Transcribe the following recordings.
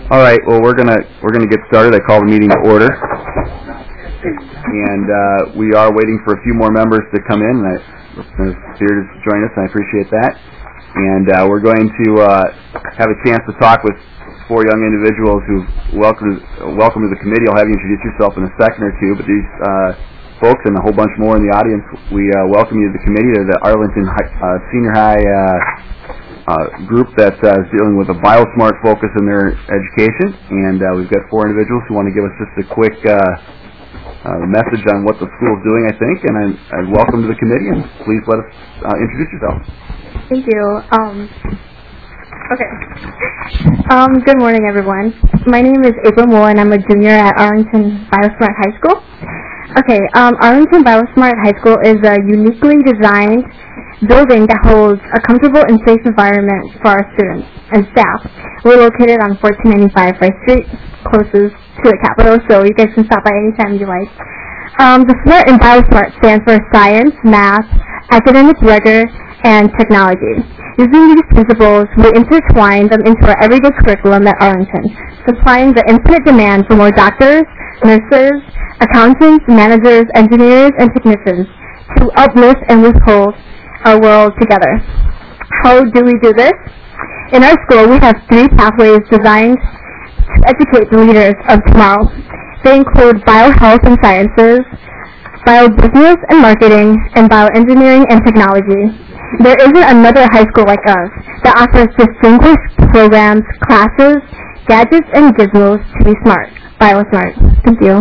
All right. Well, we're gonna get started. I call the meeting to order, and we are waiting for a few more members to come in. And Representative Beard to join us, and I appreciate that. And we're going to have a chance to talk with four young individuals who welcome to the committee. I'll have you introduce yourself in a second or two, but these folks and a whole bunch more in the audience, we welcome you to the committee, to the Arlington Senior High group that's dealing with a BioSmart focus in their education. And we've got four individuals who want to give us just a quick message on what the school is doing, I think. And I welcome to the committee, and please let us introduce yourself. Thank you. Okay. Good morning, everyone. My name is April Moore, and I'm a junior at Arlington BioSmart High School. Okay, Arlington BioSmart High School is a uniquely designed building that holds a comfortable and safe environment for our students and staff. We're located on 1495 Rice Street, closest to the Capitol, so you guys can stop by anytime you like. The SMART in BioSmart stands for Science, Math, Academic Rigor, and Technology. Using these principles, we intertwine them into our everyday curriculum at Arlington, supplying the infinite demand for more doctors, nurses, accountants, managers, engineers, and technicians to uplift and withhold our world together. How do we do this? In our school, we have three pathways designed to educate the leaders of tomorrow. They include biohealth and sciences, biobusiness and marketing, and bioengineering and technology. There isn't another high school like us that offers distinguished programs, classes, gadgets, and gizmos to be smart. BioSmart. Thank you.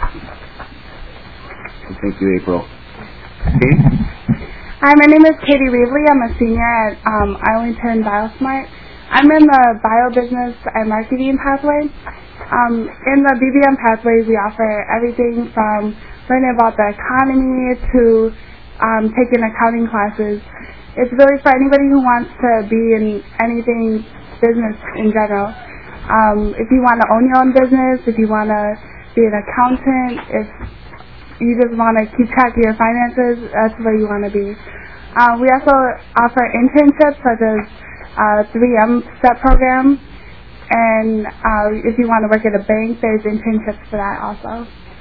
Thank you, April. Kate? Hi, my name is Katie Reevely. I'm a senior at Arlington BioSmart. I'm in the biobusiness and marketing pathway. In the BBM pathway, we offer everything from learning about the economy to taking accounting classes. It's really for anybody who wants to be in anything business in general. If you want to own your own business, if you want to be an accountant, if you just want to keep track of your finances, that's where you want to be. We also offer internships such as 3M STEP program, and if you want to work at a bank, there's internships for that also.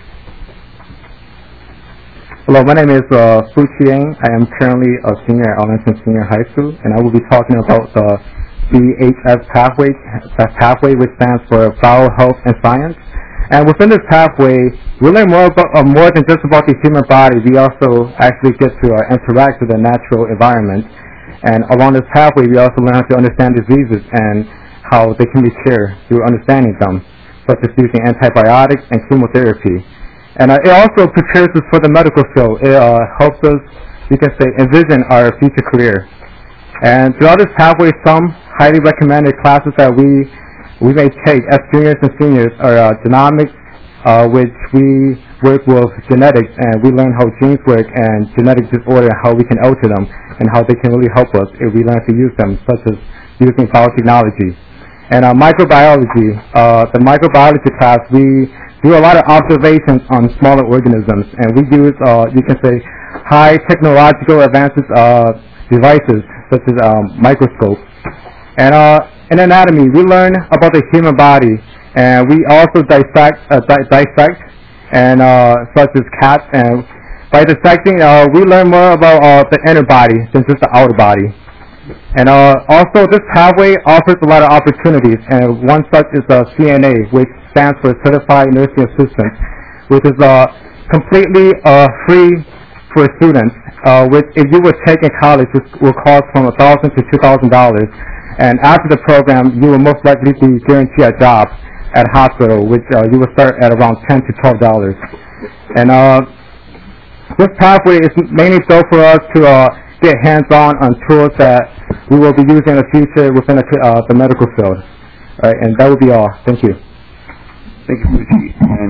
Hello, my name is Fu Chiang. I am currently a senior at Arlington Senior High School, and I will be talking about the BHS pathway, which stands for Bio, Health, and Science. And within this pathway, we learn more than just about the human body. We also actually get to interact with the natural environment. And along this pathway, we also learn how to understand diseases and how they can be cured through understanding them, such as using antibiotics and chemotherapy. And it also prepares us for the medical field. It helps us, you can say, envision our future career. And throughout this pathway, some highly recommended classes that we may take as juniors and seniors are genomics, which we work with genetics, and we learn how genes work and genetic disorder, how we can alter them, and how they can really help us if we learn to use them, such as using biotechnology. And microbiology, the microbiology class, we do a lot of observations on smaller organisms, and we use, you can say, high technological advances devices, such as microscopes. And in anatomy, we learn about the human body, and we also dissect, and such as cats. And by dissecting, we learn more about the inner body than just the outer body. And also, this pathway offers a lot of opportunities, and one such is CNA, which stands for Certified Nursing Assistant, which is completely free for students, which if you would take in college, this will cost from $1,000 to $2,000. And after the program, you will most likely be guaranteed a job at a hospital, which you will start at around $10 to $12. And this pathway is mainly built for us to get hands-on on tools that we will be using in the future within the medical field. All right, and that will be all. Thank you. Thank you, Fuji.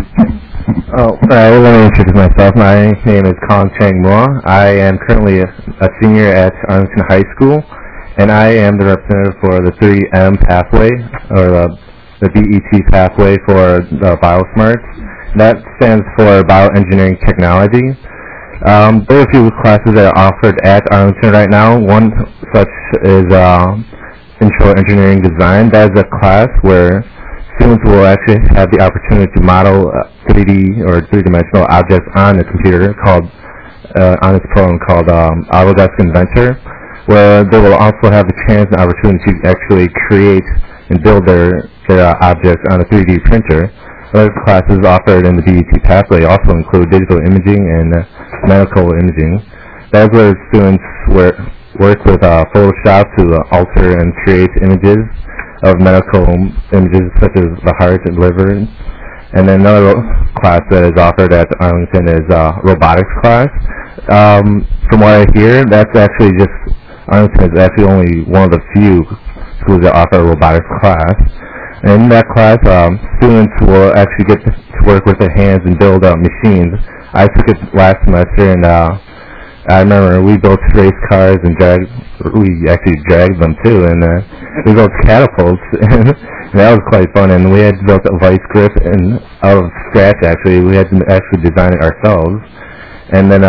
Let me introduce myself. My name is Kong Chang Mo. I am currently a senior at Arlington High School, and I am the representative for the 3M pathway, or the BET pathway for the BioSmart. That stands for Bioengineering Technology. There are a few classes that are offered at Arlington right now. One such is Intro Engineering Design. That is a class where students will actually have the opportunity to model 3D or three-dimensional objects on a computer on this program called Autodesk Inventor, where they will also have the chance and opportunity to actually create and build their objects on a 3D printer. Other classes offered in the BET pathway also include digital imaging and medical imaging. That's where students work with Photoshop to alter and create images of medical images such as the heart and liver. And then another class that is offered at Arlington is robotics class. From what I hear, Arlington is actually only one of the few schools that offer a robotics class. And in that class, students will actually get to work with their hands and build machines. I took it last semester, and I remember we built race cars and we actually dragged them too, and we built catapults, and that was quite fun. And we had built a vice grip out of scratch. Actually, we had to actually design it ourselves. And then,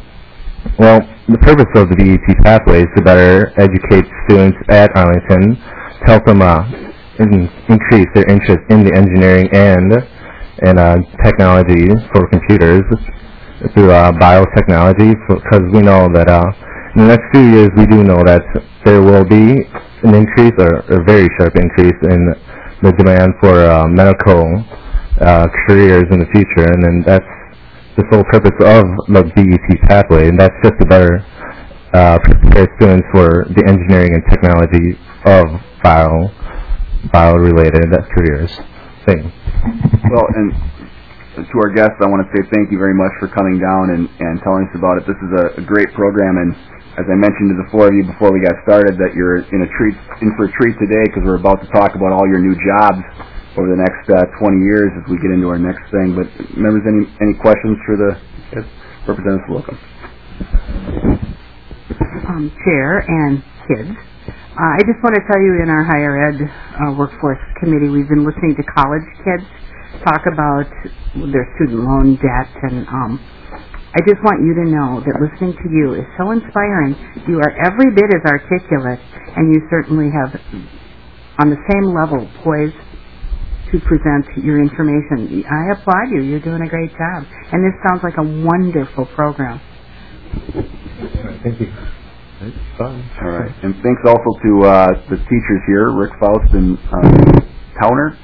the purpose of the BET pathway is to better educate students at Arlington, to help them increase their interest in the engineering and technology for computers through biotechnology, because we know that in the next few years we do know that there will be an increase, or a very sharp increase, in the demand for medical careers in the future, and then that's the sole purpose of the BET pathway, and that's just to better prepare students for the engineering and technology of bio-related careers. Thank you. Well, and to our guests, I want to say thank you very much for coming down and telling us about it. This is a great program, and as I mentioned to the four of you before we got started, that you're in for a treat today, because we're about to talk about all your new jobs over the next 20 years as we get into our next thing. But members, any questions for the Representative Slocum? Chair and kids, I just want to tell you, in our higher ed workforce committee, we've been listening to college kids talk about their student loan debt, and I just want you to know that listening to you is so inspiring. You are every bit as articulate, and you certainly have, on the same level, poised to present your information. I applaud you. You're doing a great job, and this sounds like a wonderful program. Thank you. All right, and thanks also to the teachers here, Rick Faust and Tower.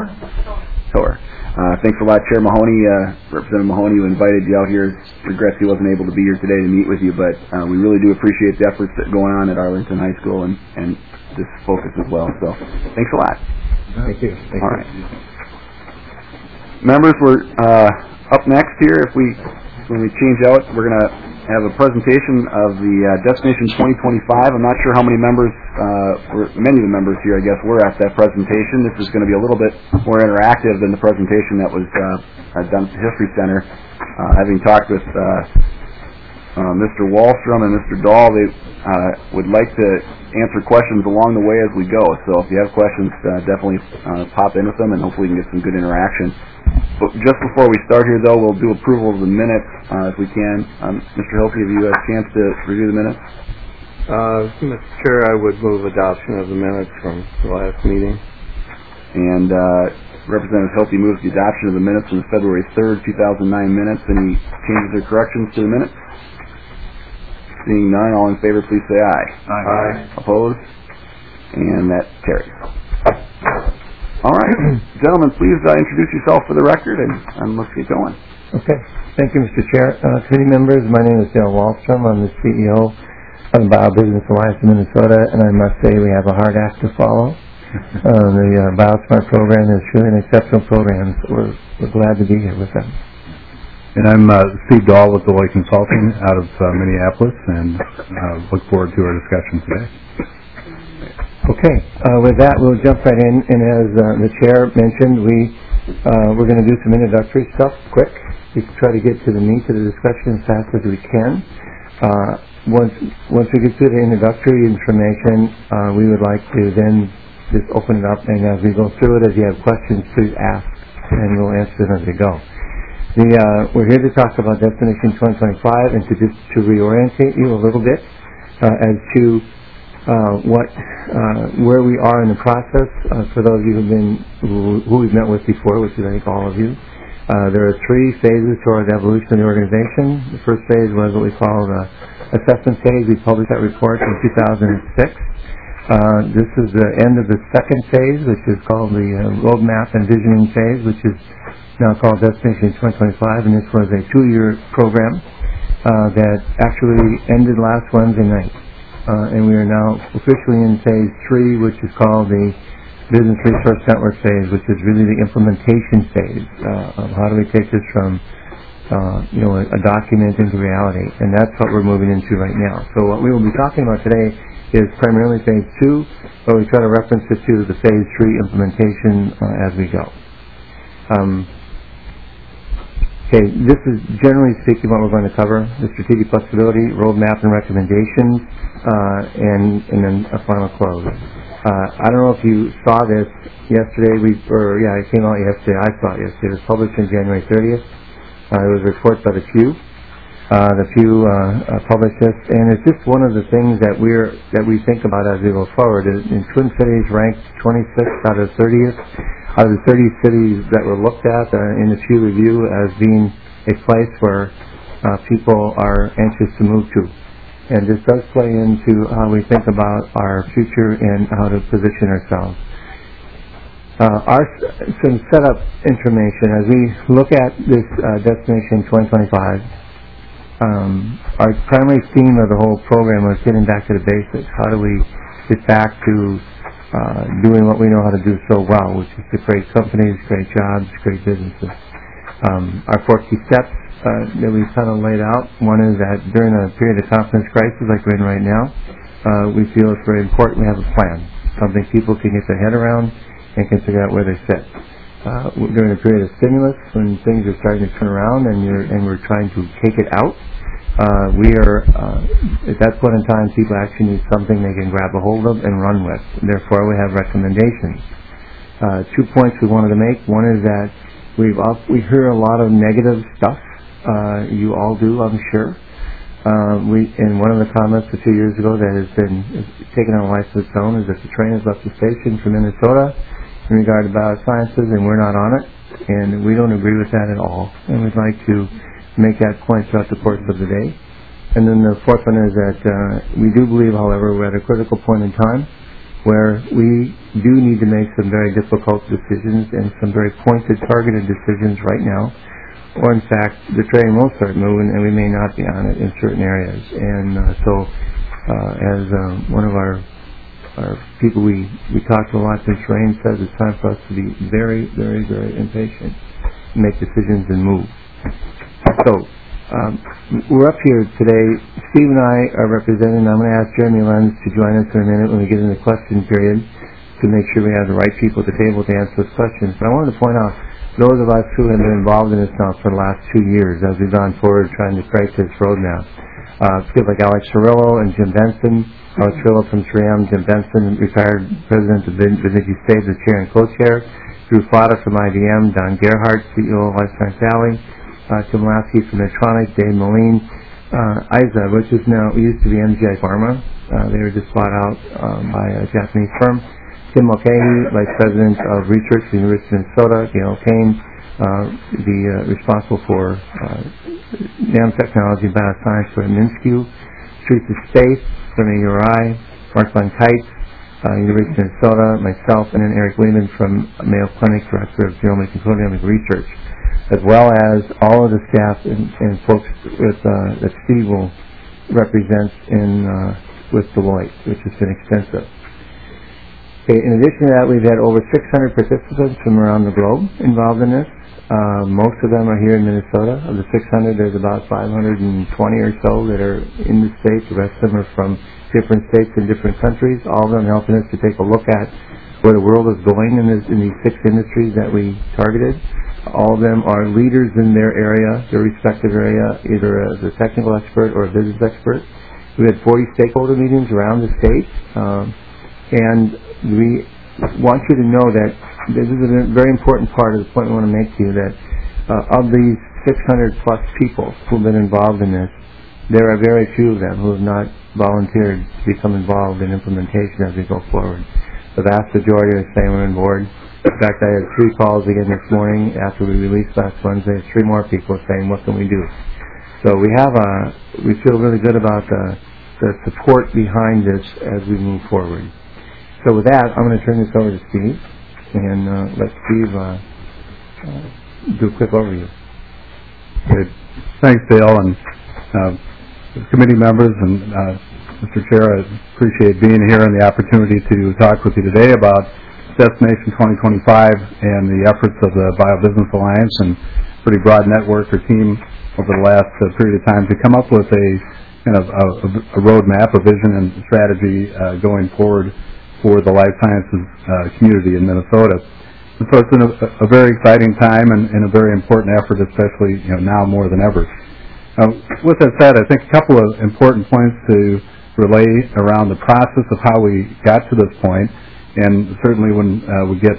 Thanks a lot, Chair Mahoney, Representative Mahoney, who invited you out here. Regrets he wasn't able to be here today to meet with you, but we really do appreciate the efforts that are going on at Arlington High School and this focus as well. So, thanks a lot. Thank you. All right, members, we're up next here. When we change out, we're going to have a presentation of the Destination 2025. I'm not sure how many members, many of the members here, I guess, were at that presentation. This is going to be a little bit more interactive than the presentation that was done at the History Center. Having talked with Mr. Wallstrom and Mr. Dahl, they would like to answer questions along the way as we go. So if you have questions, definitely pop in with them, and hopefully we can get some good interaction. But just before we start here, though, we'll do approval of the minutes if we can. Mr. Hilke, have you had a chance to review the minutes? Mr. Chair, I would move adoption of the minutes from the last meeting. And Representative Hilke moves the adoption of the minutes from the February 3rd, 2009 minutes. Any changes or corrections to the minutes? Seeing none, all in favor, please say aye. Aye. Opposed? And that carries. All right. Gentlemen, please introduce yourself for the record, and let's get going. Okay. Thank you, Mr. Chair. Committee members, my name is Dale Wallstrom. I'm the CEO of the BioBusiness Alliance of Minnesota, and I must say we have a hard act to follow. The BioSmart program is truly an exceptional program, so we're glad to be here with them. And I'm Steve Dahl with Deloitte Consulting out of Minneapolis, and look forward to our discussion today. Okay, with that, we'll jump right in, and as the chair mentioned, we're going to do some introductory stuff quick. We try to get to the meat of the discussion as fast as we can. Once we get through the introductory information, we would like to then just open it up, and as we go through it, if you have questions, please ask, and we'll answer them as we go. We're here to talk about Destination 2025, and to reorientate you a little bit as to where we are in the process. For those of you who we've met with before, which is I think all of you, there are 3 phases to our evolution of the organization. The first phase was what we call the assessment phase. We published that report in 2006. This is the end of the second phase, which is called the roadmap and visioning phase, which is now called Destination 2025, and this was a 2-year program that actually ended last Wednesday night. And we are now officially in phase 3, which is called the Business Resource Network phase, which is really the implementation phase of how do we take this from a document into reality, and that's what we're moving into right now. So what we will be talking about today is primarily phase 2, but we try to reference it to the phase 3 implementation as we go. Okay, this is generally speaking what we're going to cover: the strategic flexibility, roadmap, and recommendations, and then a final close. I don't know if you saw this yesterday. It came out yesterday. I saw it yesterday. It was published on January 30th. It was a report by the Pew. The Pew published this, and it's just one of the things that we think about as we go forward. In Twin Cities ranked 26th out of 30th. Out of the 30 cities that were looked at in the Pew Review as being a place where people are anxious to move to. And this does play into how we think about our future and how to position ourselves. Some setup information as we look at this Destination 2025. Our primary theme of the whole program was getting back to the basics. How do we get back to doing what we know how to do so well, which is to create companies, create jobs, create businesses. Our 4 key steps that we've kind of laid out. One is that during a period of confidence crisis like we're in right now, we feel it's very important we have a plan, something people can get their head around and can figure out where they sit. During a period of stimulus, when things are starting to turn around and we're trying to take it out, at that point in time, people actually need something they can grab a hold of and run with. Therefore, we have recommendations. 2 points we wanted to make. One is that we hear a lot of negative stuff. You all do, I'm sure. And one of the comments a few years ago that has been taken on life of its own is that the train has left the station for Minnesota in regard to biosciences, and we're not on it. And we don't agree with that at all. And we'd like to make that point throughout the course of the day. And then the 4th one is that we do believe, however, we're at a critical point in time where we do need to make some very difficult decisions and some very pointed, targeted decisions right now. Or in fact, the train will start moving and we may not be on it in certain areas. And as one of our people we talk to a lot this train says, it's time for us to be very, very, very impatient, make decisions and move. So, we're up here today. Steve and I are representing. I'm going to ask Jeremy Lenz to join us in a minute when we get into the question period to make sure we have the right people at the table to answer those questions. But I wanted to point out those of us who have been involved in this now for the last 2 years as we've gone forward trying to create this roadmap. People like Alex Cirillo and Jim Benson. Alex Cirillo from 3M, Jim Benson, retired president of Bemidji State, the chair and co-chair. Drew Flatter from IBM, Don Gerhardt, CEO of Life Science Valley. Tim Lasky from Medtronic, Dave Moline, IZA, which is now used to be MGI Pharma. They were just bought out by a Japanese firm. Tim Mulcahy, Vice President of Research at the University of Minnesota. Gail Kane, responsible for nanotechnology and bioscience for MINSCU. Teresa Spaeth from AURI. Mark Van Kite, University of Minnesota. Myself, and then Eric Lehman from Mayo Clinic, Director of Genomic and Proteomic Research, as well as all of the staff and folks that Steve will represent with Deloitte, which has been extensive. Okay, in addition to that, we've had over 600 participants from around the globe involved in this. Most of them are here in Minnesota. Of the 600, there's about 520 or so that are in the state. The rest of them are from different states and different countries, all of them helping us to take a look at where the world is going in these 6 industries that we targeted. All of them are leaders in their area, their respective area, either as a technical expert or a business expert. We had 40 stakeholder meetings around the state, and we want you to know that this is a very important part of the point we want to make to you, that of these 600 plus people who have been involved in this, there are very few of them who have not volunteered to become involved in implementation as we go forward. The vast majority are saying we're on board. In fact, I had 3 calls again this morning after we released last Wednesday. 3 more people saying, what can we do? So we feel really good about the support behind this as we move forward. So with that, I'm going to turn this over to Steve and let Steve do a quick overview. Good. Thanks, Dale, and committee members and Mr. Chair, I appreciate being here and the opportunity to talk with you today about Destination 2025 and the efforts of the Bio-Business Alliance and pretty broad network or team over the last period of time to come up with a kind of a roadmap, a vision and strategy going forward for the life sciences community in Minnesota. And so it's been a very exciting time and a very important effort, especially now more than ever. With that said, I think a couple of important points to relay around the process of how we got to this point, and certainly when we get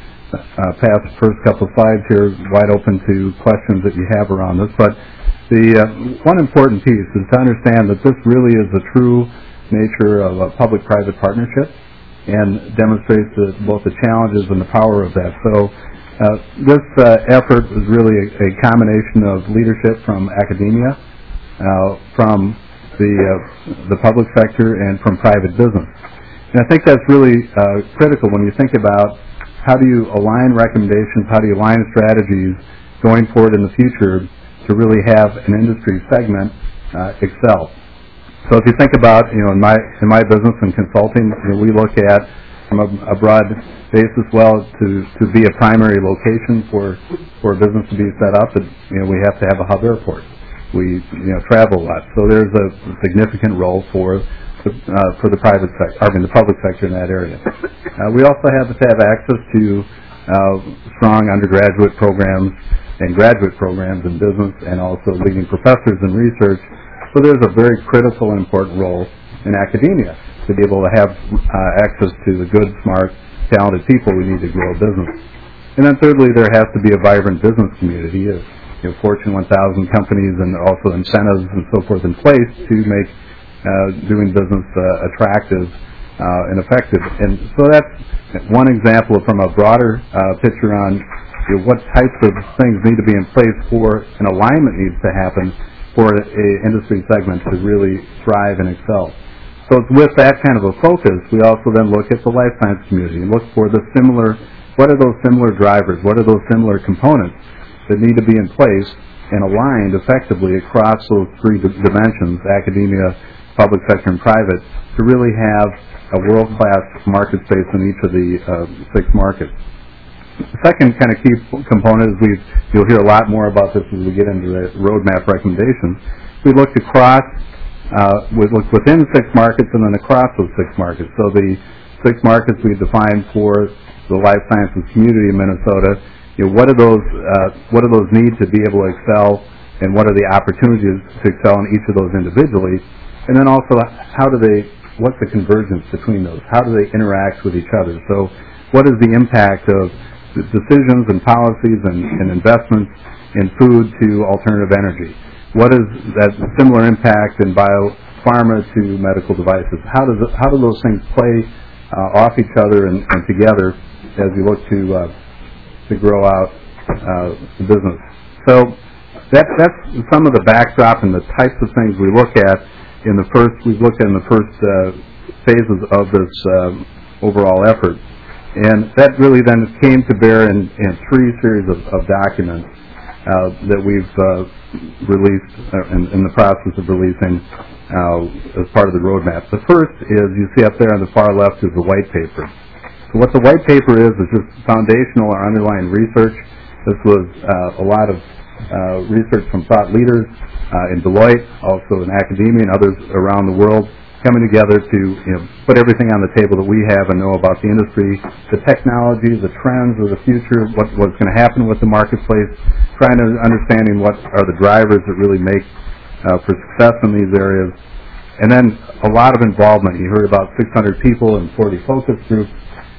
past the first couple of slides here, wide open to questions that you have around this. But the one important piece is to understand that this really is the true nature of a public-private partnership and demonstrates both the challenges and the power of that. So this effort was really a combination of leadership from academia, from the public sector, and from private business. And I think that's really critical when you think about how do you align recommendations, how do you align strategies going forward in the future to really have an industry segment excel. So if you think about, in my business and consulting, we look at from a broad basis, to be a primary location for a business to be set up, we have to have a hub airport. We travel a lot, so there's a significant role for the private sector, the public sector in that area. We also have to have access to strong undergraduate programs and graduate programs in business, and also leading professors in research. So there's a very critical and important role in academia to be able to have access to the good, smart, talented people we need to grow a business. And then thirdly, there has to be a vibrant business community. Fortune 1000 companies and also incentives and so forth in place to make doing business attractive and effective. And so that's one example from a broader picture on what types of things need to be in place for an alignment needs to happen for an industry segment to really thrive and excel. So with that kind of a focus, we also then look at the life science community and look for what are those similar drivers, what are those similar components that need to be in place and aligned effectively across those 3 dimensions, academia, public sector, and private, to really have a world-class market space in each of the 6 markets. The second kind of key component is you'll hear a lot more about this as we get into the roadmap recommendations. We looked across, we looked within 6 markets and then across those 6 markets. So the 6 markets we defined for the life sciences community in Minnesota, what are those needs to be able to excel, and what are the opportunities to excel in each of those individually, and then also what's the convergence between those? How do they interact with each other? So what is the impact of the decisions and policies and investments in food to alternative energy? What is that similar impact in biopharma to medical devices? How do those things play off each other and together as we look to grow out the business? So that's some of the backdrop and the types of things we look at we've looked at in the first phases of this overall effort. And that really then came to bear in 3 series of documents that we've released in the process of releasing as part of the roadmap. The first is, you see up there on the far left, is the white paper. So what the white paper is just foundational or underlying research. This was a lot of research from thought leaders in Deloitte, also in academia and others around the world, coming together to put everything on the table that we have and know about the industry, the technology, the trends of the future, what's going to happen with the marketplace, trying to understanding what are the drivers that really make for success in these areas. And then a lot of involvement. You heard about 600 people and 40 focus groups.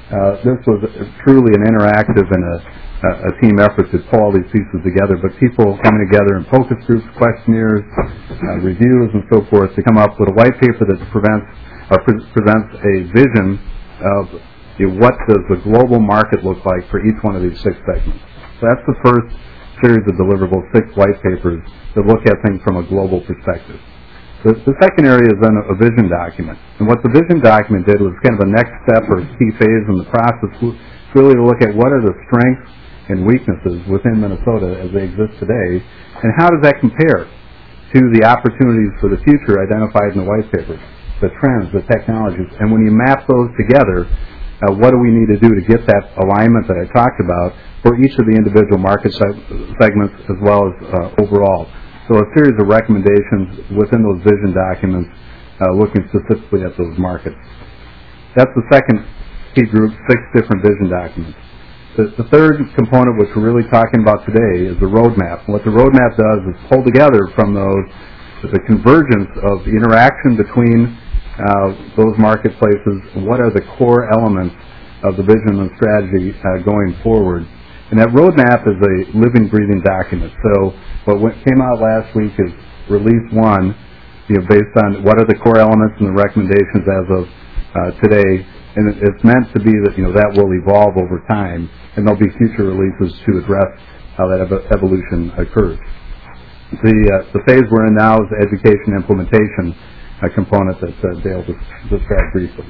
This was truly an interactive and a team effort to pull all these pieces together, but people coming together in focus groups, questionnaires, reviews, and so forth to come up with a white paper that presents a vision of what does the global market look like for each one of these 6 segments. So that's the first series of deliverables, 6 white papers that look at things from a global perspective. The second area is then a vision document. And what the vision document did was kind of a next step or key phase in the process, really to look at what are the strengths and weaknesses within Minnesota as they exist today, and how does that compare to the opportunities for the future identified in the white paper, the trends, the technologies. And when you map those together, what do we need to do to get that alignment that I talked about for each of the individual market segments as well as overall. So a series of recommendations within those vision documents looking specifically at those markets. That's the second key group, 6 different vision documents. The third component, which we're really talking about today, is the roadmap. And what the roadmap does is pull together from those the convergence of the interaction between those marketplaces, what are the core elements of the vision and strategy going forward. And that roadmap is a living, breathing document. So what came out last week is Release 1, based on what are the core elements and the recommendations as of today. And it's meant to be that that will evolve over time, and there'll be future releases to address how that evolution occurs. The phase we're in now is the education implementation component that Dale described briefly.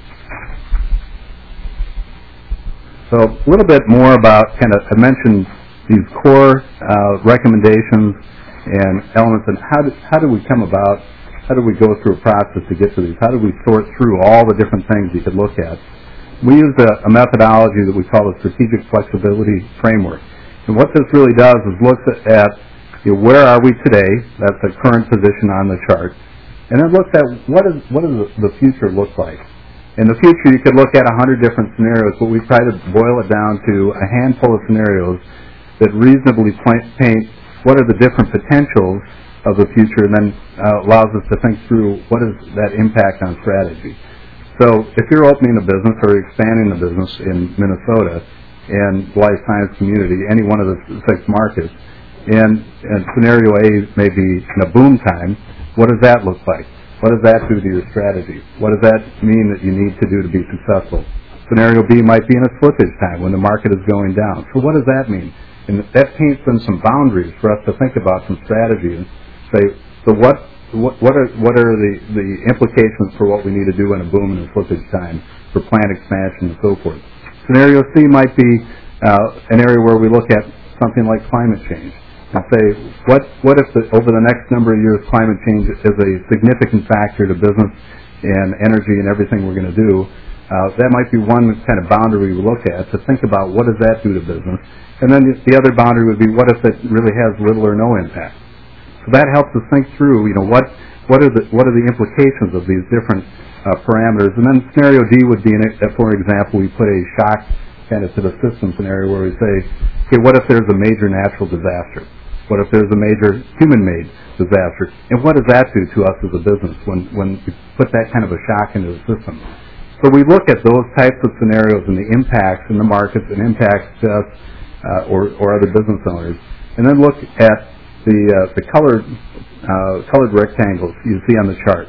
So a little bit more about I mentioned these core recommendations and elements, and how do we come about, how do we go through a process to get to these? How do we sort through all the different things you could look at? We used a methodology that we call the Strategic Flexibility Framework. And what this really does is looks at where are we today, that's the current position on the chart, and then looks at what does the future look like. In the future, you could look at 100 different scenarios, but we try to boil it down to a handful of scenarios that reasonably paint what are the different potentials of the future, and then allows us to think through what is that impact on strategy. So if you're opening a business or expanding a business in Minnesota and the life science community, any one of the 6 markets, and scenario A may be in a boom time, what does that look like? What does that do to your strategy? What does that mean that you need to do to be successful? Scenario B might be in a slippage time when the market is going down. So what does that mean? And that paints in some boundaries for us to think about some strategy and say, so what are the implications for what we need to do in a boom and a slippage time for plant expansion and so forth. Scenario C might be an area where we look at something like climate change and say, what if over the next number of years climate change is a significant factor to business and energy and everything we're going to do. That might be one kind of boundary we look at to think about what does that do to business. And then the other boundary would be what if it really has little or no impact. So that helps us think through, what are the implications of these different parameters. And then scenario D would be, for example, we put a shock kind of to the system scenario where we say, okay, what if there's a major natural disaster? What if there's a major human-made disaster? And what does that do to us as a business when we put that kind of a shock into the system? So we look at those types of scenarios and the impacts in the markets and impacts to us or other business owners, and then look at the colored rectangles you see on the chart.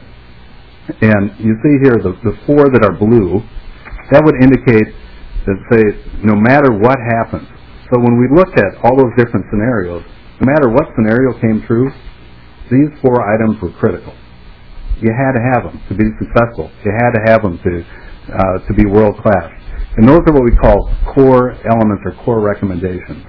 And you see here the 4 that are blue. That would indicate that, say, no matter what happens. So when we looked at all those different scenarios, no matter what scenario came true, these 4 items were critical. You had to have them to be successful. You had to have them to be world class. And those are what we call core elements or core recommendations.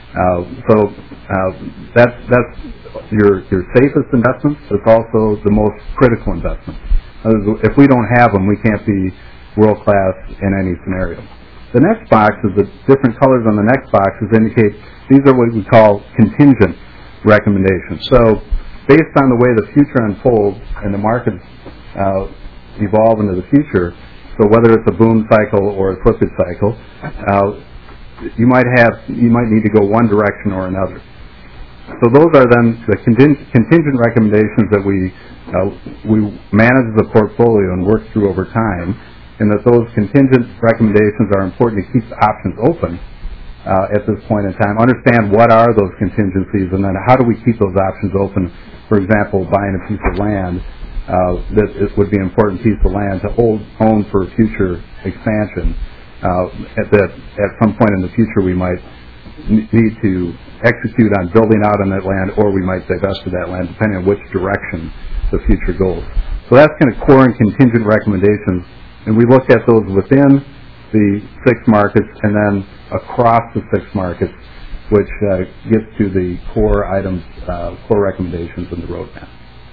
That's your safest investment, but it's also the most critical investment. If we don't have them, we can't be world class in any scenario. The next box is the different colors on the next boxes indicate these are what we call contingent recommendations. So based on the way the future unfolds and the markets evolve into the future, so whether it's a boom cycle or a slippage cycle, you might need to go one direction or another. So those are then the contingent recommendations that we manage the portfolio and work through over time. and that those contingent recommendations are important to keep the options open at this point in time. Understand what are those contingencies, and then how do we keep those options open. For example, buying a piece of land that it would be an important piece of land to own for future expansion. At some point in the future we might need to execute on building out on that land, or we might divest of that land, depending on which direction the future goes. So that's kind of core and contingent recommendations, and we looked at those within the 6 markets and then across the 6 markets, which gets to the core items, core recommendations in the roadmap.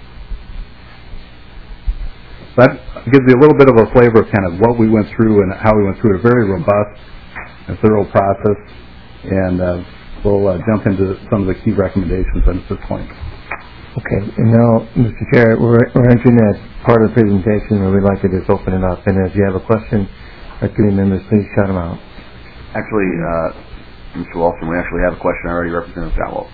That gives you a little bit of a flavor of kind of what we went through and how we went through it. A very robust and thorough process, and we'll jump into some of the key recommendations at this point. Okay, and now, Mr. Chair, we're entering that part of the presentation where we'd like to just open it up, and if you have a question, our committee members, please shout them out. Actually, Mr. Wallstrom, we actually have a question already. Representative Gallo.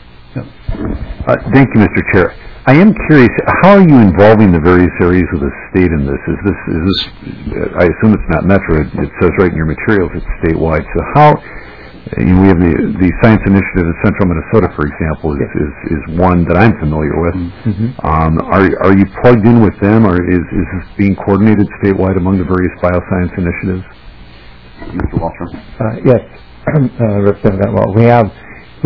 Thank you, Mr. Chair. I am curious, how are you involving the various areas of the state in this? Is this? I assume it's not Metro. It says right in your materials it's statewide. So how? We have the Science Initiative in Central Minnesota, for example, is one that I'm familiar with. Mm-hmm. Are you plugged in with them, or is this being coordinated statewide among the various bioscience initiatives? Mr. Wallstrom. Yes, Representative Gatwal. We have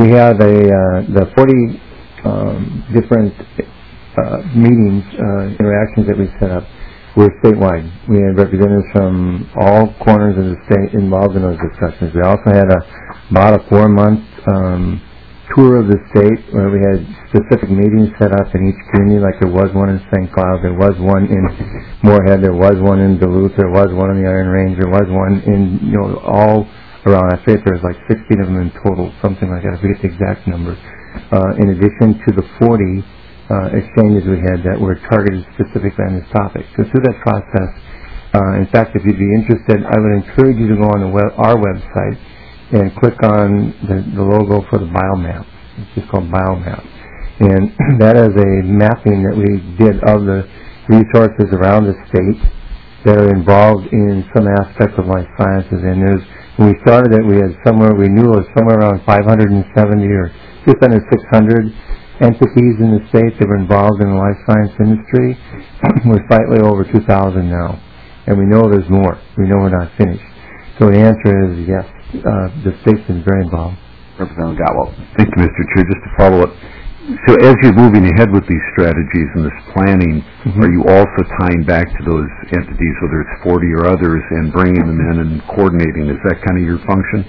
the 40 different meetings, interactions that we set up were statewide. We had representatives from all corners of the state involved in those discussions. We also had about a 4-month tour of the state where we had specific meetings set up in each community, like there was one in St. Cloud, there was one in Moorhead, there was one in Duluth, there was one in the Iron Range, there was one in, all around. I think there was like 16 of them in total, something like that. I forget the exact number. In addition to the 40 exchanges we had that were targeted specifically on this topic. So through that process, in fact, if you'd be interested, I would encourage you to go on our website and click on the logo for the biomap. It's just called biomap. And that is a mapping that we did of the resources around the state that are involved in some aspect of life sciences. And when we started it, we knew it was somewhere around 570 or just under 600 entities in the state that were involved in the life science industry. We're slightly over 2,000 now, and we know there's more. We know we're not finished. So the answer is yes, the state's been very involved. Representative Gatwell. Thank you, Mr. Chair. Just to follow up, so as you're moving ahead with these strategies and this planning, Mm-hmm. are you also tying back to those entities, whether it's 40 or others, and bringing them in and coordinating? Is that kind of your function?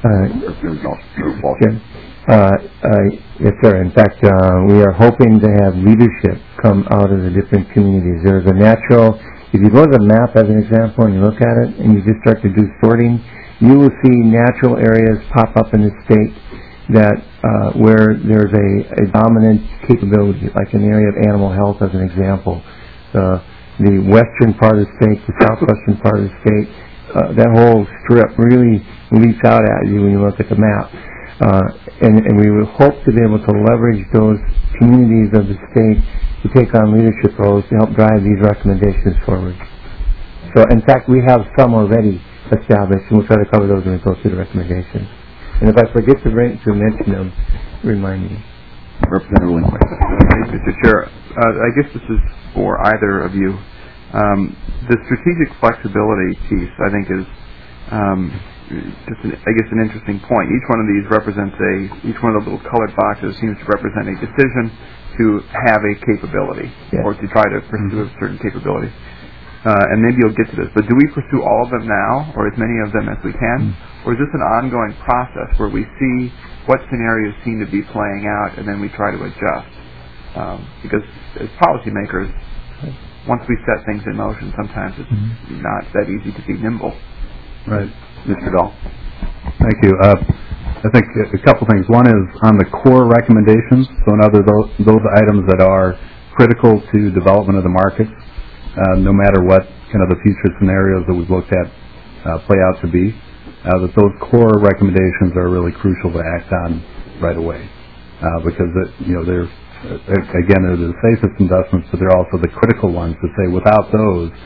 Yes, sir. In fact, we are hoping to have leadership come out of the different communities. There's a natural, if you go to the map as an example and you look at it and you just start to do sorting, you will see natural areas pop up in the state that where there's a dominant capability, like an area of animal health as an example. The western part of the state, the southwestern part of the state, that whole strip really leaps out at you when you look at the map. And we would hope to be able to leverage those communities of the state to take on leadership roles to help drive these recommendations forward. So, in fact, we have some already established, and we'll try to cover those when we go through the recommendations. And if I forget to mention them, remind me. Representative Lindquist. Mr. Chair, I guess this is for either of you. The strategic flexibility piece, I think, is just, an interesting point. Each one of these each one of the little colored boxes seems to represent a decision to have a capability, yes, or to try to pursue a certain capability. And maybe you'll get to this, but do we pursue all of them now, or as many of them as we can? Or is this an ongoing process where we see what scenarios seem to be playing out and then we try to adjust? Because as policymakers, once we set things in motion, sometimes it's not that easy to be nimble. Right. Mr. Dahl. Thank you. I think a couple things. One is on the core recommendations, so in other those items that are critical to development of the markets, no matter what kind of the future scenarios that we've looked at play out to be, that those core recommendations are really crucial to act on right away, because they're the safest investments, but they're also the critical ones to say without those,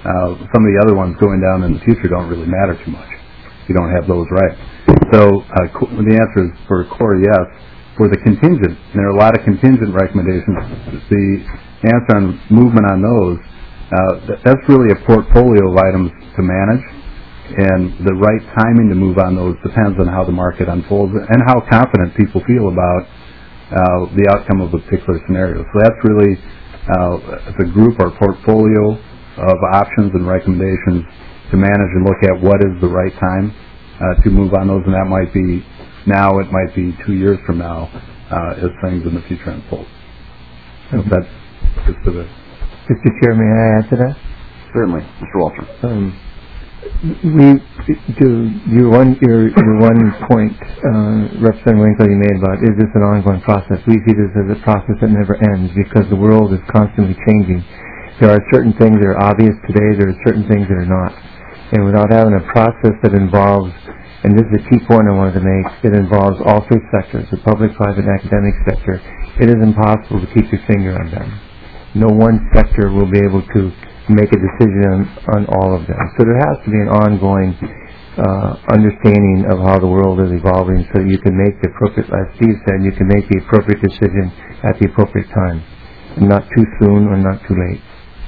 some of the other ones going down in the future don't really matter too much if you don't have those right. So the answer is for core, yes. For the contingent, there are a lot of contingent recommendations. The answer on movement on those, that's really a portfolio of items to manage, and the right timing to move on those depends on how the market unfolds and how confident people feel about the outcome of a particular scenario. So that's really the group or portfolio of options and recommendations to manage and look at what is the right time to move on those, and that might be now, it might be 2 years from now as things in the future unfold. So that's just for the... Mr. Chair, may I add to that? Certainly, Mr. Wallstrom. Your one point, Representative Winkle, you made about is this an ongoing process? We see this as a process that never ends because the world is constantly changing. There are certain things that are obvious today. There are certain things that are not. And without having a process that involves, and this is a key point I wanted to make, it involves all three sectors, the public, private, and academic sector, it is impossible to keep your finger on them. No one sector will be able to make a decision on all of them. So there has to be an ongoing understanding of how the world is evolving so that you can make the appropriate, as Steve said, you can make the appropriate decision at the appropriate time, and not too soon or not too late.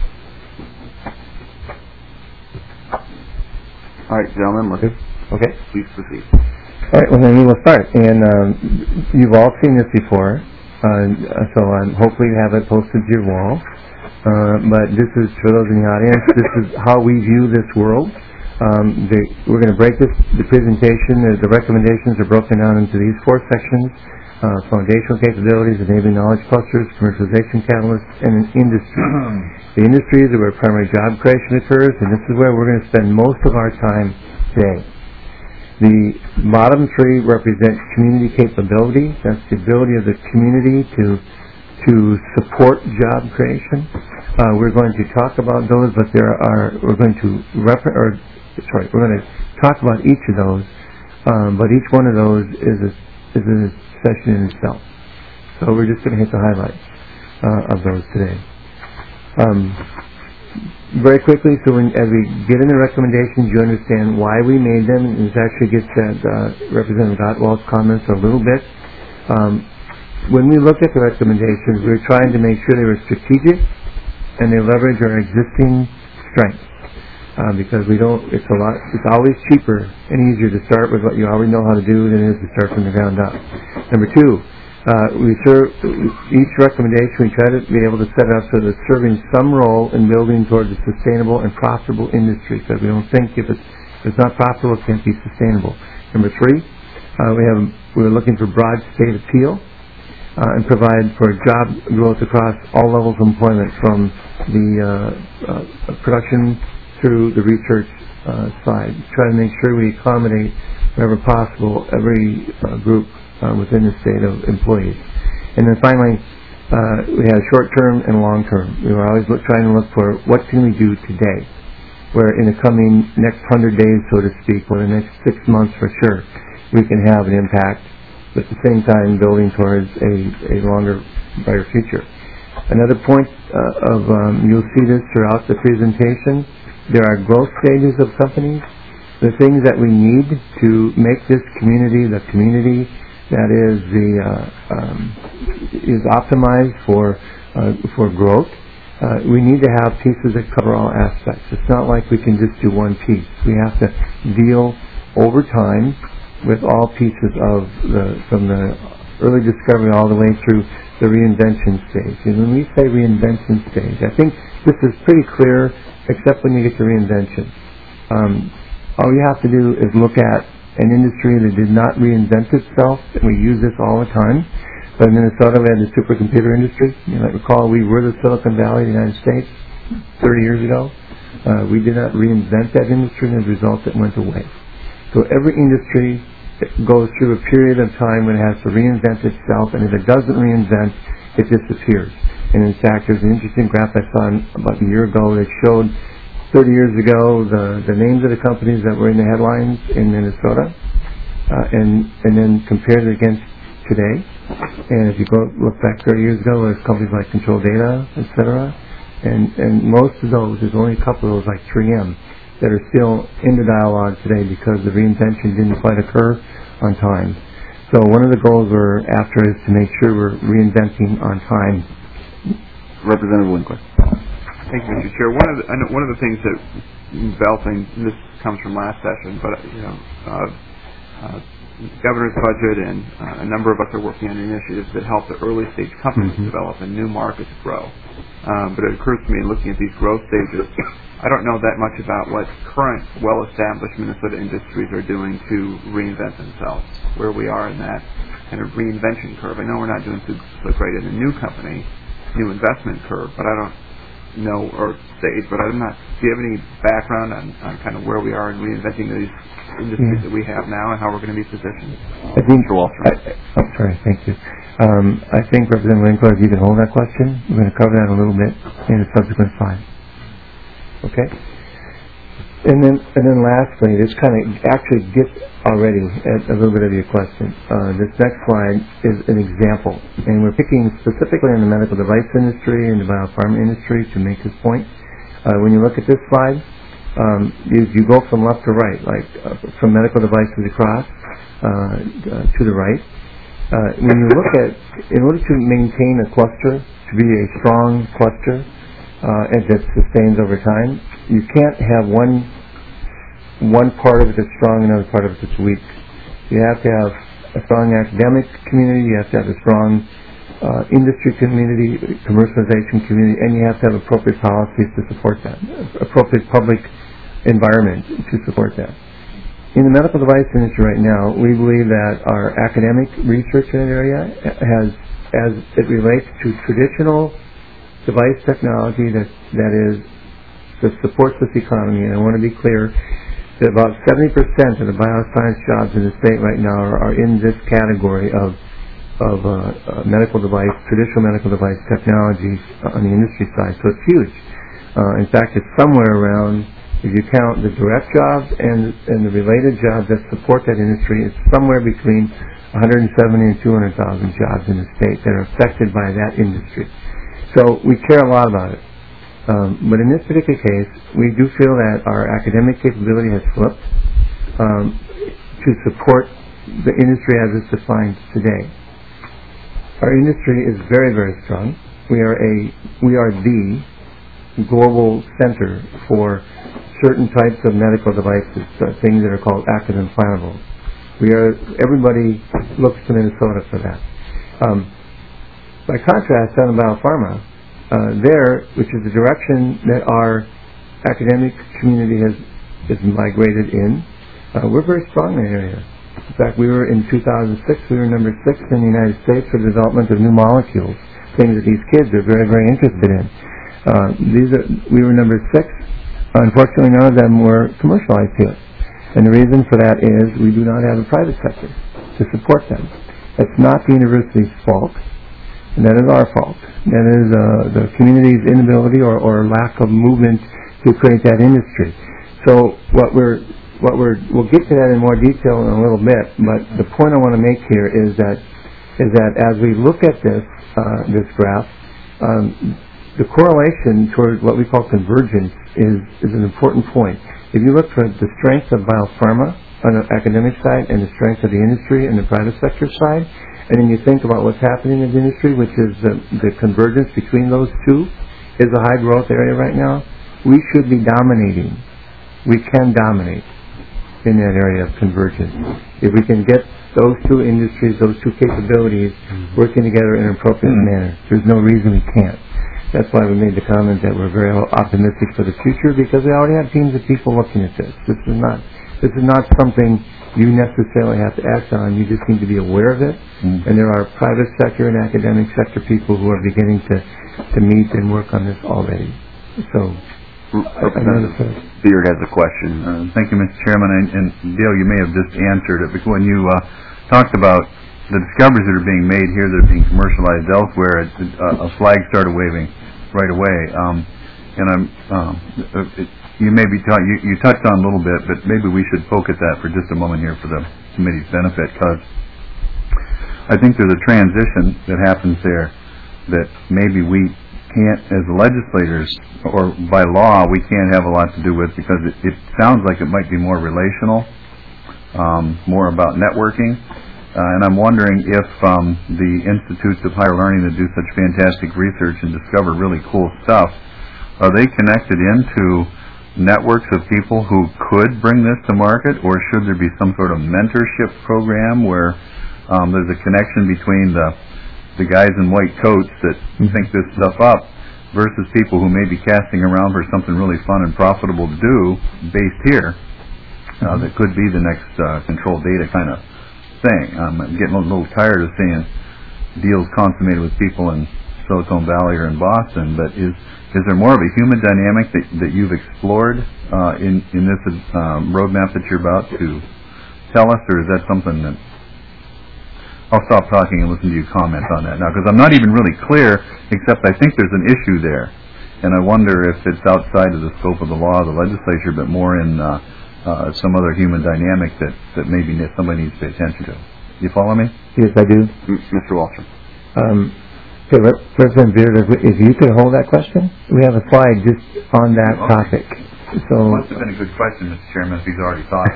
All right, gentlemen, let's please proceed. All right, well then we will start. And you've all seen this before, so hopefully you have it posted to your wall. But this is, for those in the audience, this is how we view this world. We're going to break the presentation. The recommendations are broken down into these four sections: foundational capabilities, enabling knowledge clusters, commercialization catalysts, and an industry. The industries are where primary job creation occurs, and this is where we're going to spend most of our time today. The bottom three represent community capability. That's the ability of the community to support job creation. We're going to talk about those, but we're going to talk about each of those, but each one of those is a session in itself. So we're just going to hit the highlights of those today. Very quickly, so as we get into recommendations, you understand why we made them, and this actually gets at Representative Gottwald's comments a little bit. When we look at the recommendations, we're trying to make sure they were strategic and they leverage our existing strengths. Because it's always cheaper and easier to start with what you already know how to do than it is to start from the ground up. Number two, each recommendation we try to be able to set it up so that it's serving some role in building towards a sustainable and profitable industry. Because we don't think if it's not profitable, it can't be sustainable. Number three, we're looking for broad state appeal and provide for job growth across all levels of employment, from the production through the research side. Try to make sure we accommodate, wherever possible, every group within the state of employees. And then finally, we have short-term and long-term. We were always trying to look for what can we do today, where in the coming next 100 days, so to speak, or the next 6 months for sure, we can have an impact, but at the same time building towards a longer, brighter future. Another point you'll see this throughout the presentation, there are growth stages of companies, the things that we need to make this community the community that is optimized for growth. We need to have pieces that cover all aspects. It's not like we can just do one piece. We have to deal over time with all pieces from the early discovery all the way through the reinvention stage. And when we say reinvention stage, I think this is pretty clear, except when you get to reinvention. All you have to do is look at an industry that did not reinvent itself, and we use this all the time. But in Minnesota, we had the supercomputer industry. You might recall we were the Silicon Valley of the United States 30 years ago. We did not reinvent that industry, and as a result, it went away. So every industry goes through a period of time when it has to reinvent itself, and if it doesn't reinvent, it disappears. And in fact, there's an interesting graph I saw about a year ago that showed 30 years ago the names of the companies that were in the headlines in Minnesota, and then compared it against today. And if you look back 30 years ago, there's companies like Control Data, etc. And most of those, there's only a couple of those, like 3M, that are still in the dialogue today because the reinvention didn't quite occur on time. So one of the goals we're after is to make sure we're reinventing on time. Representative Winkler. Thank you, Mr. Chair. One of the things that developing, this comes from last session, but governor's budget and a number of us are working on initiatives that help the early stage companies develop and new markets grow. But it occurs to me, looking at these growth stages, I don't know that much about what current well-established Minnesota industries are doing to reinvent themselves, where we are in that kind of reinvention curve. I know we're not doing so great in a new company, new investment curve, but I don't know, or stage, but I'm not. Do you have any background on kind of where we are in reinventing these industries that we have now and how we're going to be positioned? I think, sorry, thank you. I think Representative Winkler, if you can hold that question, we're going to cover that a little bit in a subsequent slide. Okay? And then lastly, this kind of actually gets already at a little bit of your question. This next slide is an example, and we're picking specifically on the medical device industry and the biopharma industry to make this point. When you look at this slide, you go from left to right, like from medical devices across to the right. When you look at, in order to maintain a cluster, to be a strong cluster, and that sustains over time, you can't have one part of it that's strong and another part of it that's weak. You have to have a strong academic community, you have to have a strong industry community, commercialization community, and you have to have appropriate policies to support that, appropriate public environment to support that. In the medical device industry right now, we believe that our academic research in that area has, as it relates to traditional device technology that supports this economy, and I want to be clear that about 70% of the bioscience jobs in the state right now are in this category of medical device, traditional medical device technologies on the industry side. So it's huge. In fact, it's somewhere around, if you count the direct jobs and the related jobs that support that industry, it's somewhere between 170 and 200,000 jobs in the state that are affected by that industry. So we care a lot about it. But in this particular case, we do feel that our academic capability has flipped to support the industry as it's defined today. Our industry is very, very strong. We are the global center for certain types of medical devices, things that are called active implantables. Everybody looks to Minnesota for that. By contrast, down in biopharma, which is the direction that our academic community has migrated in, we're very strong in that area. In fact, in 2006, we were number 6 in the United States for the development of new molecules, things that these kids are very, very interested in. We were number 6. Unfortunately, none of them were commercialized here. And the reason for that is we do not have a private sector to support them. That's not the university's fault. And that is our fault. That is the community's inability or lack of movement to create that industry. So we'll get to that in more detail in a little bit. But the point I want to make here is that as we look at this graph, the correlation toward what we call convergence is an important point. If you look for the strength of biopharma on the academic side and the strength of the industry and the private sector side, and then you think about what's happening in the industry, which is the convergence between those two, is a high growth area right now. We should be dominating. We can dominate in that area of convergence. If we can get those two industries, those two capabilities working together in an appropriate manner, there's no reason we can't. That's why we made the comment that we're very optimistic for the future, because we already have teams of people looking at this. This is not something you necessarily have to act on. You just need to be aware of it. And there are private sector and academic sector people who are beginning to meet and work on this already. So, Beard has a question. Thank you, Mr. Chairman. And Dale, you may have just answered it, because when you talked about the discoveries that are being made here that are being commercialized elsewhere, a flag started waving right away. You may be you touched on a little bit, but maybe we should poke at that for just a moment here for the committee's benefit, because I think there's a transition that happens there that maybe we can't, as legislators or by law, we can't have a lot to do with, because it sounds like it might be more relational, more about networking. And I'm wondering if the institutes of higher learning that do such fantastic research and discover really cool stuff, are they connected into networks of people who could bring this to market, or should there be some sort of mentorship program where there's a connection between the guys in white coats that think this stuff up versus people who may be casting around for something really fun and profitable to do based here that could be the next control data kind of thing. I'm getting a little tired of seeing deals consummated with people in Silicon Valley or in Boston, but is there more of a human dynamic that you've explored in this roadmap that you're about to tell us, or is that something that... I'll stop talking and listen to you comment on that now, because I'm not even really clear, except I think there's an issue there, and I wonder if it's outside of the scope of the law of the legislature, but more in some other human dynamic that maybe somebody needs to pay attention to. You follow me? Yes, I do. Mr. Wallstrom. Okay, President Beard, if you could hold that question, we have a slide just on that topic. So must have been a good question, Mr. Chairman, if he's already thought.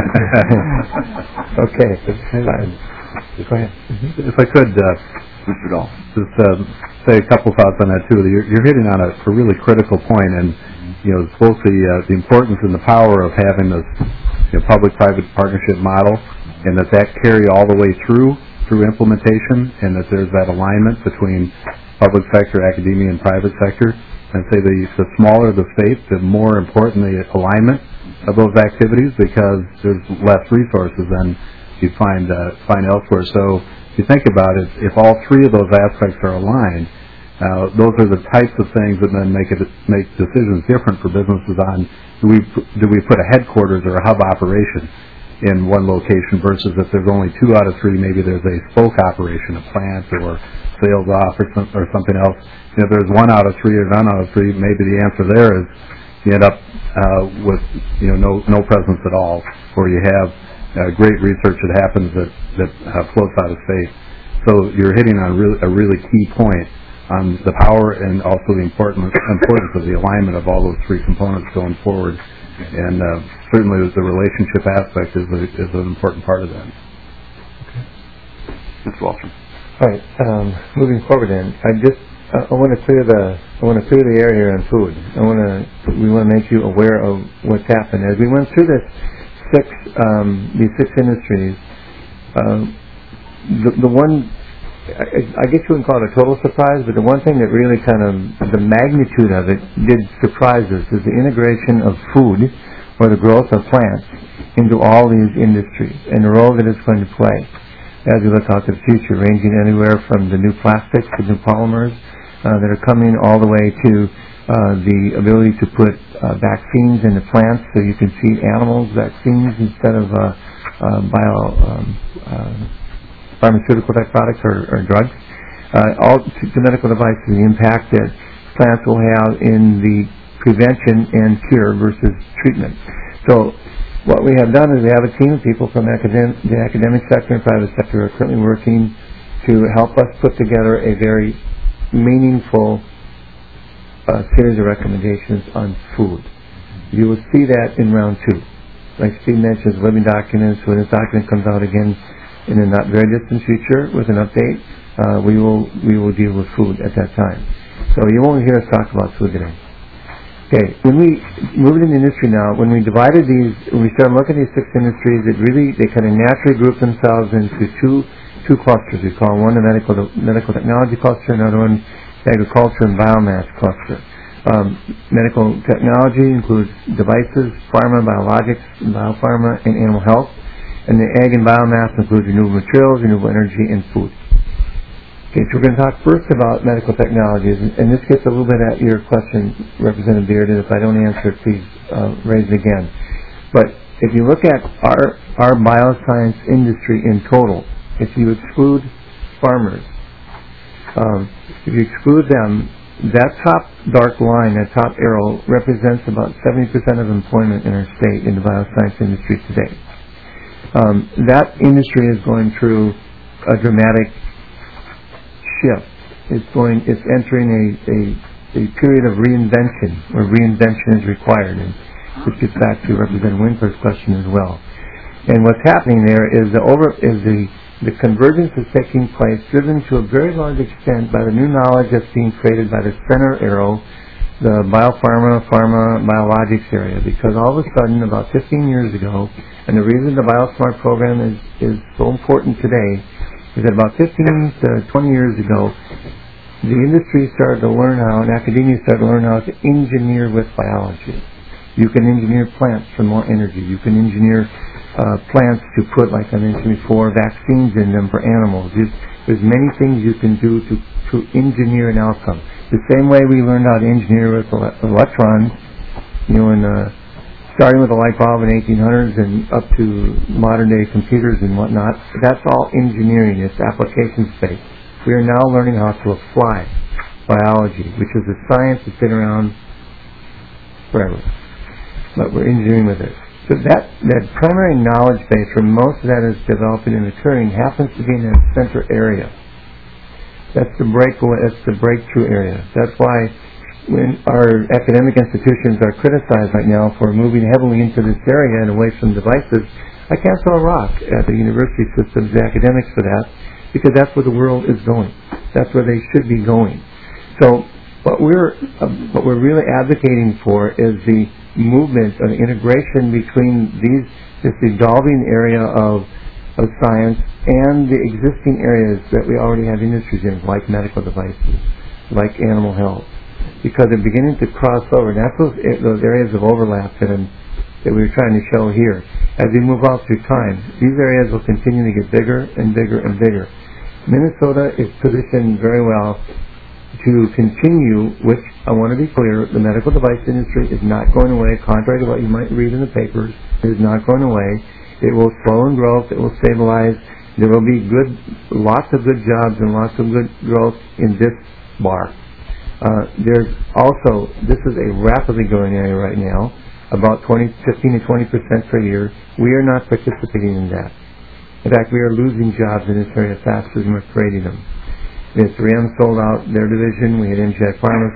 Okay. Go ahead. If I could, Mr. Dahl, just say a couple thoughts on that too. You're hitting on a really critical point, and it's both the importance and the power of having this public-private partnership model, and that carry all the way through implementation, and that there's that alignment between public sector, academia, and private sector. And say the smaller the state, the more important the alignment of those activities, because there's less resources than you find elsewhere. So if you think about it, if all three of those aspects are aligned, those are the types of things that then make decisions different for businesses on do we put a headquarters or a hub operation in one location versus if there's only 2 out of 3, maybe there's a spoke operation, a plant or sales off or something else. If there's 1 out of 3 or none out of 3, maybe the answer there is you end up with no presence at all, or you have great research that happens that floats out of state. So you're hitting on a really key point on the power and also the importance of the alignment of all those 3 components going forward. And certainly the relationship aspect is an important part of that. Okay. Mr. Wallstrom. All right. Moving forward, then, I want to clear the air here on food. We want to make you aware of what's happened as we went through these 6 industries. The one, I guess you wouldn't call it a total surprise, but the one thing that really the magnitude of it did surprise us is the integration of food, or the growth of plants, into all these industries and the role that it's going to play as we look out to the future, ranging anywhere from the new plastics, the new polymers that are coming, all the way to the ability to put vaccines into plants so you can feed animals vaccines instead of pharmaceutical type products or drugs, all to medical devices, the impact that plants will have in the prevention and cure versus treatment. So what we have done is we have a team of people from the academic sector and private sector who are currently working to help us put together a very meaningful series of recommendations on food. You will see that in round 2. Like Steve mentions, living documents. When this document comes out again in a not very distant future with an update, we will deal with food at that time. So you won't hear us talk about food today. Okay, when we moved in the industry now, when we divided these, when we started looking at these 6 industries, they kind of naturally grouped themselves into two clusters. We call one the medical technology cluster, another one the agriculture and biomass cluster. Medical technology includes devices, pharma, biologics, biopharma, and animal health. And the ag and biomass includes renewable materials, renewable energy, and food. Okay, so we're going to talk first about medical technologies, and this gets a little bit at your question, Representative Beard, and if I don't answer it, please raise it again. But if you look at our bioscience industry in total, if you exclude farmers, if you exclude them, that top dark line, that top arrow, represents about 70% of employment in our state in the bioscience industry today. That industry is going through a dramatic shift. It's entering the period of reinvention, where reinvention is required. And this gets back to Representative Winkler's question as well. And what's happening there is the convergence is taking place, driven to a very large extent by the new knowledge that's being created by the center arrow, the biopharma, pharma, biologics area. Because all of a sudden, about 15 years ago, and the reason the BioSmart program is so important today, is that about 15 to 20 years ago, the industry started to learn how, and academia started to learn how to engineer with biology. You can engineer plants for more energy. You can engineer plants to put, like I mentioned before, vaccines in them for animals. There's many things you can do to engineer an outcome. The same way we learned how to engineer with electrons, starting with a light bulb in the 1800s and up to modern day computers and whatnot. That's all engineering. It's application space. We are now learning how to apply biology, which is a science that's been around forever. But we're engineering with it. So that primary knowledge base, where most of that is developing and occurring, happens to be in that center area. That's the breakthrough area. That's why when our academic institutions are criticized right now for moving heavily into this area and away from devices, I can't throw a rock at the university systems, the academics for that, because that's where the world is going. That's where they should be going. So what we're really advocating for is the movement of integration between this evolving area of science and the existing areas that we already have industries in, like medical devices, like animal health, because they're beginning to cross over. And that's those areas of overlap that we were trying to show here. As we move out through time, these areas will continue to get bigger and bigger and bigger. Minnesota is positioned very well to continue, which I want to be clear, the medical device industry is not going away, contrary to what you might read in the papers. It is not going away. It will slow in growth. It will stabilize. There will be lots of good jobs and lots of good growth in this bar. There's also, this is a rapidly growing area right now, about 15 to 20% per year. We are not participating in that. In fact, we are losing jobs in this area faster than we're creating them. We had 3M sold out their division. We had MGI Pharma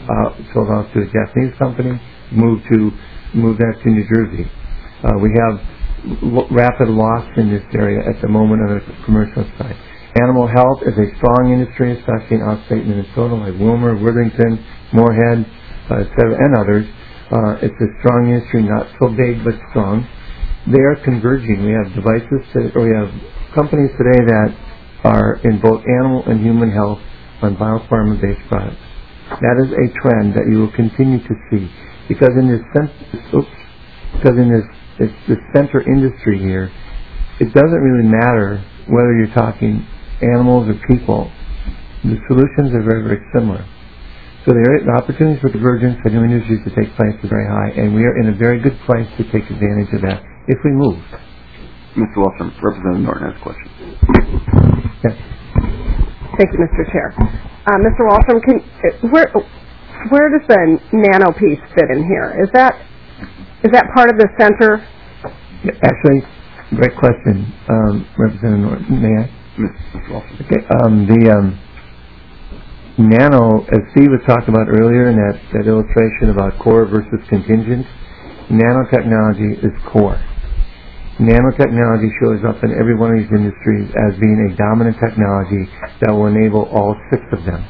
sold out to a Japanese company, moved that to New Jersey. We have rapid loss in this area at the moment on the commercial side. Animal health is a strong industry, especially in upstate Minnesota, like Wilmer, Worthington, Moorhead, etc., and others. It's a strong industry, not so big but strong. They are converging. We have we have companies today that are in both animal and human health on biopharma-based products. That is a trend that you will continue to see, because in this center industry here, it doesn't really matter whether you're talking animals or people. The solutions are very, very similar. So the opportunities for convergence for new industries to take place are very high, and we are in a very good place to take advantage of that if we move. Mr. Wallstrom, Representative Norton has a question. Yes. Thank you, Mr. Chair. Mr. Wallstrom, where does the nano piece fit in here? Is that part of the center? Yeah, actually, great question, Representative Norton. May I? Mr. Wallstrom. Okay. The nano, as Steve was talking about earlier in that illustration about core versus contingent, nanotechnology is core. Nanotechnology shows up in every one of these industries as being a dominant technology that will enable all six of them.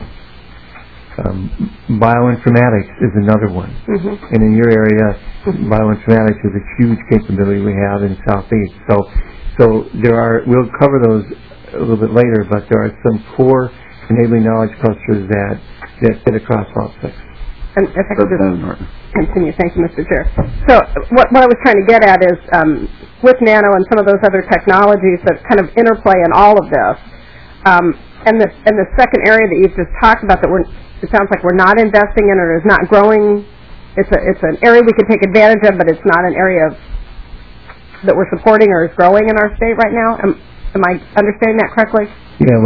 Bioinformatics is another one. Mm-hmm. And in your area, bioinformatics is a huge capability we have in Southeast. So we'll cover those a little bit later, but there are some core enabling knowledge clusters that fit across all six. And if I could just continue, thank you, Mr. Chair. So what I was trying to get at is, with nano and some of those other technologies that kind of interplay in all of this, and the second area that you've just talked about that it sounds like we're not investing in or is not growing. It's an area we could take advantage of, but it's not an area that we're supporting or is growing in our state right now. Am I understanding that correctly? Yeah.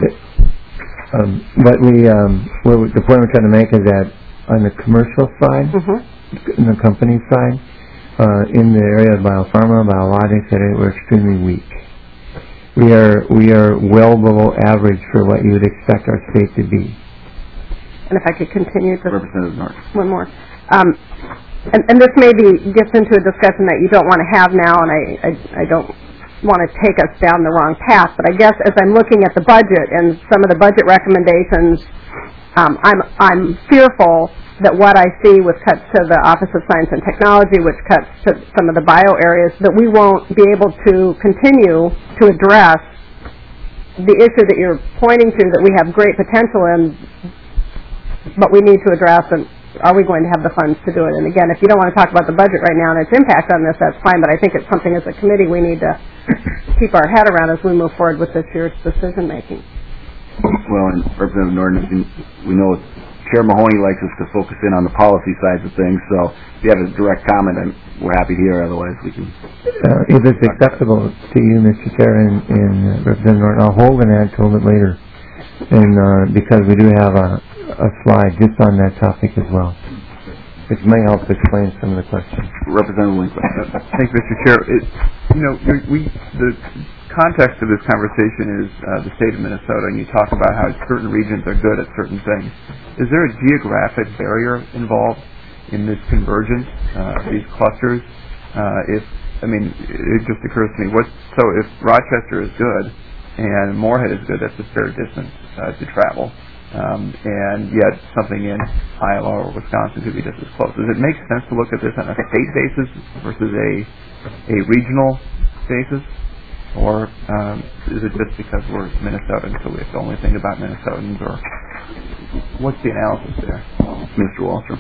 The point we're trying to make is that on the commercial side, mm-hmm. in the company side, in the area of biopharma, biologics, we're extremely weak. We are well below average for what you would expect our state to be. And if I could continue to... Representative Norton. One more. And this maybe gets into a discussion that you don't want to have now, and I don't want to take us down the wrong path, but I guess as I'm looking at the budget and some of the budget recommendations, I'm fearful that what I see with cuts to the Office of Science and Technology, which cuts to some of the bio areas, that we won't be able to continue to address the issue that you're pointing to that we have great potential in, but we need to address, and are we going to have the funds to do it? And again, if you don't want to talk about the budget right now and its impact on this, that's fine, but I think it's something as a committee we need to keep our head around as we move forward with this year's decision making. Well, and Representative Norton, we know Chair Mahoney likes us to focus in on the policy sides of things, so if you have a direct comment, we're happy to hear, otherwise we can... If it's acceptable to you, Mr. Chair, and Representative Norton, I'll hold an ad till a bit later, and because we do have a slide just on that topic as well, which may help explain some of the questions. Representative Winkler. Thank you, Mr. Chair. The context of this conversation is the state of Minnesota, and you talk about how certain regions are good at certain things. Is there a geographic barrier involved in this convergence of these clusters? It just occurs to me, so if Rochester is good and Moorhead is good, that's a fair distance to travel. And yet something in Iowa or Wisconsin could be just as close. Does it make sense to look at this on a state basis versus a regional basis? Or is it just because we're Minnesotans, so we have to only think about Minnesotans? Or what's the analysis there? Mr. Wallstrom.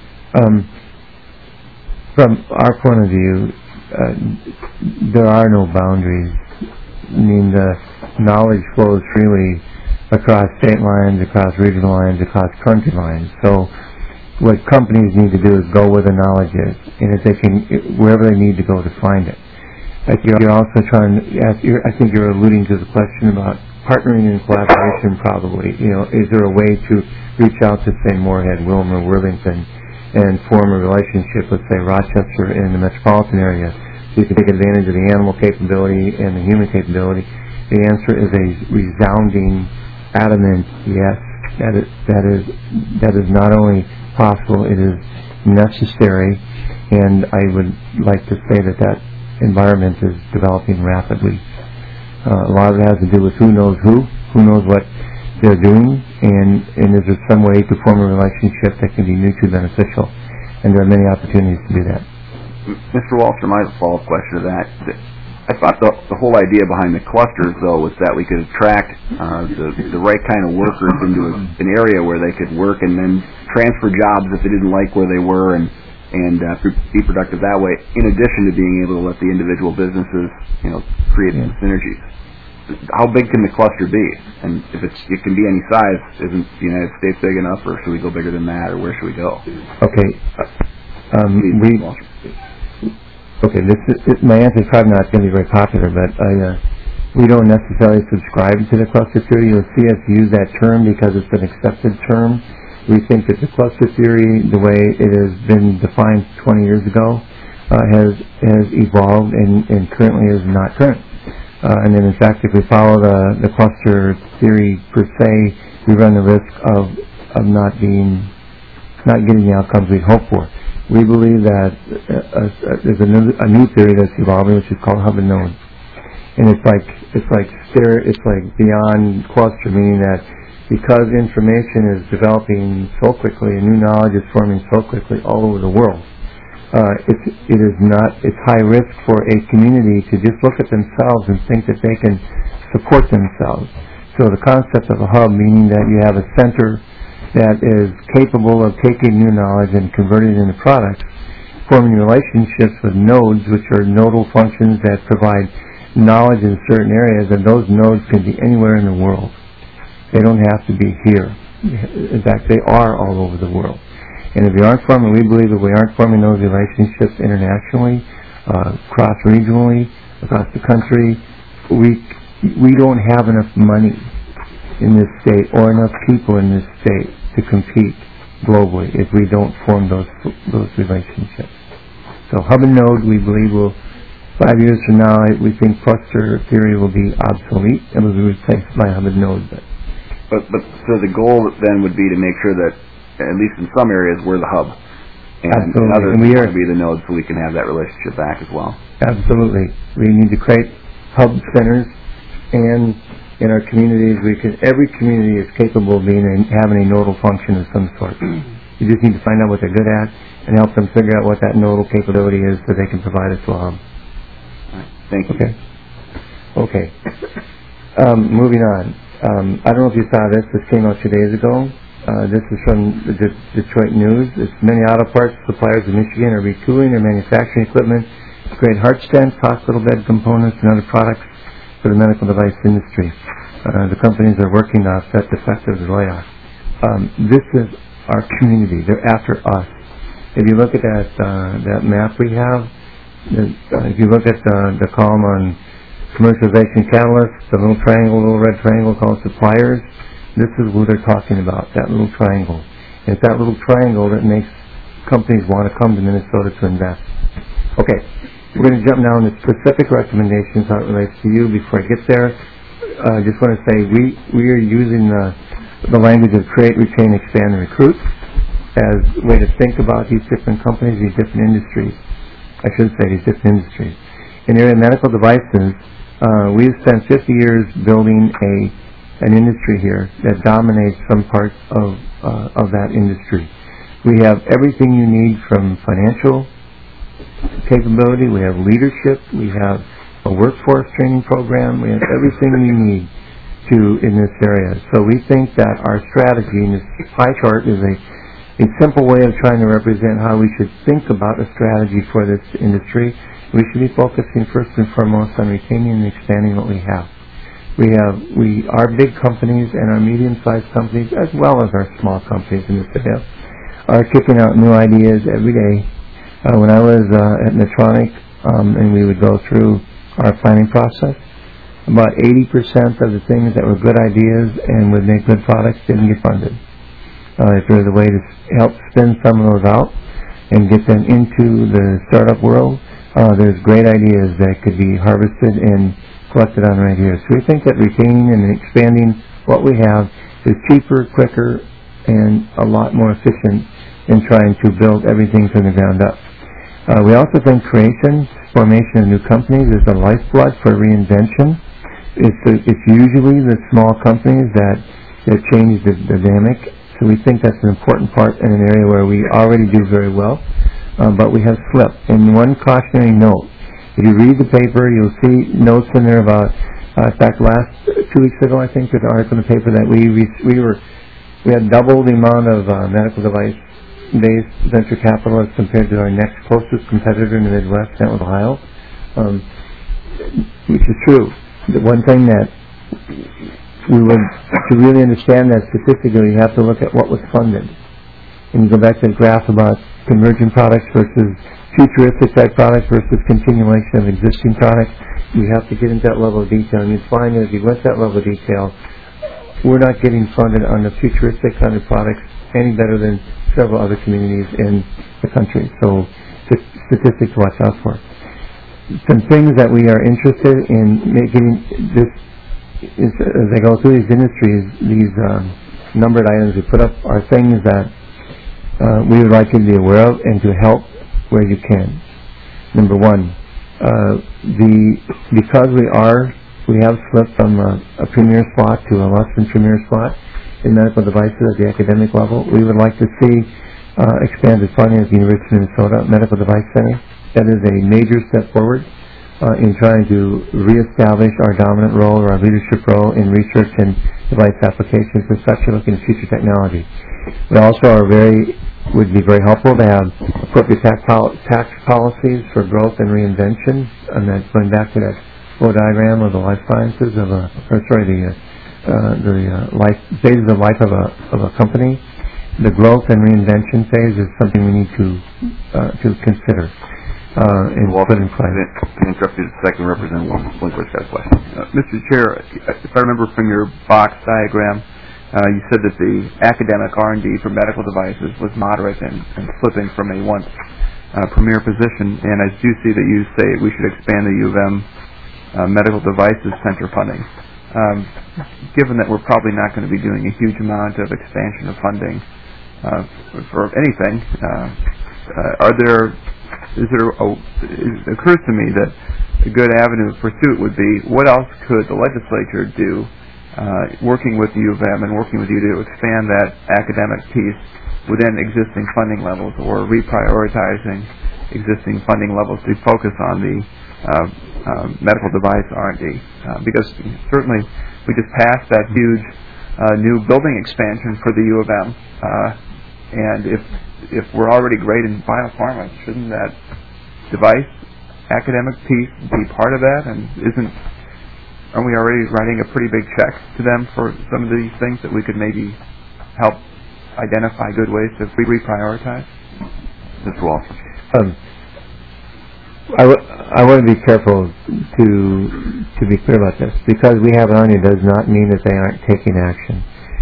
From our point of view, there are no boundaries. I mean, the knowledge flows freely across state lines, across regional lines, across country lines. So what companies need to do is go where the knowledge is, and if they can, wherever they need to go to find it. But you're also trying to ask, I think you're alluding to the question about partnering and collaboration probably. Is there a way to reach out to, say, Moorhead, Wilmer, Worthington, and form a relationship with, say, Rochester in the metropolitan area so you can take advantage of the animal capability and the human capability? The answer is a resounding, adamant yes. That is not only possible, it is necessary, and I would like to say that environment is developing rapidly. A lot of it has to do with who knows what they're doing, and is there some way to form a relationship that can be mutually beneficial, and there are many opportunities to do that. Mr. Wallstrom, I have a follow-up question to that. I thought the whole idea behind the clusters, though, was that we could attract the right kind of workers into an area where they could work and then transfer jobs if they didn't like where they were and be productive that way, in addition to being able to let the individual businesses, create some synergies. How big can the cluster be? And if it can be any size, isn't the United States big enough, or should we go bigger than that, or where should we go? Okay. My answer is probably not going to be very popular, but we don't necessarily subscribe to the cluster theory. You'll see us use that term because it's an accepted term. We think that the cluster theory, the way it has been defined 20 years ago, has evolved and currently is not current. And then, in fact, if we follow the cluster theory per se, we run the risk of not getting the outcomes we hope for. We believe that there's a new theory that's evolving, which is called hub and node, and it's like beyond cluster, meaning that because information is developing so quickly and new knowledge is forming so quickly all over the world, it's high risk for a community to just look at themselves and think that they can support themselves. So the concept of a hub, meaning that you have a center that is capable of taking new knowledge and converting it into products, forming relationships with nodes, which are nodal functions that provide knowledge in certain areas, and those nodes can be anywhere in the world. They don't have to be here. In fact, they are all over the world. And if we believe that we aren't forming those relationships internationally, cross-regionally, across the country, we don't have enough money in this state or enough people in this state to compete globally if we don't form those relationships. So hub and node, we believe, 5 years from now, we think cluster theory will be obsolete and will be replaced by hub and node. But so the goal then would be to make sure that at least in some areas, we're the hub. And Absolutely. others And we want are to be the node so we can have that relationship back as well. Absolutely. We need to create hub centers, and in our communities, every community is capable of having a nodal function of some sort. You just need to find out what they're good at and help them figure out what that nodal capability is so they can provide us a hub. Right. Thank you. Okay. Moving on. I don't know if you saw this. This came out 2 days ago. This is from the Detroit News. It's many auto parts suppliers in Michigan are retooling their manufacturing equipment to create heart stents, hospital bed components, and other products for the medical device industry. The companies are working to offset the effect of the layoff. This is our community. They're after us. If you look at that map we have, if you look at the column on commercialization catalysts, the little triangle, little red triangle called suppliers, this is who they're talking about, that little triangle. And it's that little triangle that makes companies want to come to Minnesota to invest. Okay, we're going to jump now into specific recommendations how it relates to you. Before I get there, I just want to say we are using the language of create, retain, expand, and recruit as a way to think about these different companies, these different industries. I should say these different industries. In the area of medical devices, we've spent 50 years building an industry here that dominates some parts of that industry. We have everything you need from financial capability, we have leadership, we have a workforce training program, we have everything we need in this area. So we think that our strategy in this pie chart is a simple way of trying to represent how we should think about a strategy for this industry. We should be focusing first and foremost on retaining and expanding what we have. Our big companies and our medium-sized companies, as well as our small companies in this area, are kicking out new ideas every day. When I was at Medtronic, and we would go through our planning process, about 80% of the things that were good ideas and would make good products didn't get funded. If there's a way to help spin some of those out and get them into the startup world, there's great ideas that could be harvested and collected on right here. So we think that retaining and expanding what we have is cheaper, quicker, and a lot more efficient in trying to build everything from the ground up. We also think formation of new companies is the lifeblood for reinvention. It's usually the small companies that change the dynamic. So we think that's an important part in an area where we already do very well, but we have slipped. And one cautionary note: if you read the paper, you'll see notes in there about. In fact, 2 weeks ago, I think, there's an article in the paper that we had double the amount of medical device-based venture capital as compared to our next closest competitor in the Midwest, that was Ohio, which is true. The one thing that to really understand that statistically, you have to look at what was funded. And you go back to the graph about convergent products versus futuristic type products versus continuation of existing products. You have to get into that level of detail, and you'd find that if you went that level of detail, we're not getting funded on the futuristic kind of products any better than several other communities in the country. So, statistics to watch out for. Some things that we are interested in making this, as I go through these industries, these numbered items we put up are things that we would like you to be aware of and to help where you can. Number one, because we have slipped from a premier slot to a less than premier slot in medical devices at the academic level, we would like to see expanded funding at the University of Minnesota Medical Device Center. That is a major step forward in trying to reestablish our dominant role or our leadership role in research and device applications, especially looking at future technology. We also would be very helpful to have appropriate tax policies for growth and reinvention, and that's going back to that flow diagram of the life sciences the phases of life of a company. The growth and reinvention phase is something we need to consider and put in place. Can I interrupt you a second? Representative Blinkwert's got a question. Mr. Chair, if I remember from your box diagram, you said that the academic R&D for medical devices was moderate and slipping from a once premier position, and I do see that you say we should expand the U of M Medical Devices Center funding. Given that we're probably not going to be doing a huge amount of expansion of funding for anything. It occurs to me that a good avenue of pursuit would be, what else could the legislature do, working with the U of M and working with you to expand that academic piece within existing funding levels, or reprioritizing existing funding levels to focus on the medical device R&D. Because certainly we just passed that huge new building expansion for the U of M, and if we're already great in biopharma, shouldn't that device academic piece be part of that? And aren't we already writing a pretty big check to them for some of these things that we could maybe help identify good ways to reprioritize? Mr. Walsh. I want to be careful to be clear about this. Because we have an army does not mean that they aren't taking action.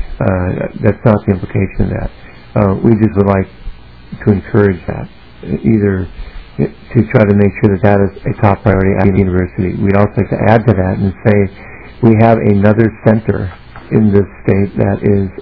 That's not the implication of that. We just would like to encourage that, either to try to make sure that is a top priority at the university. We'd also like to add to that and say we have another center in this state that is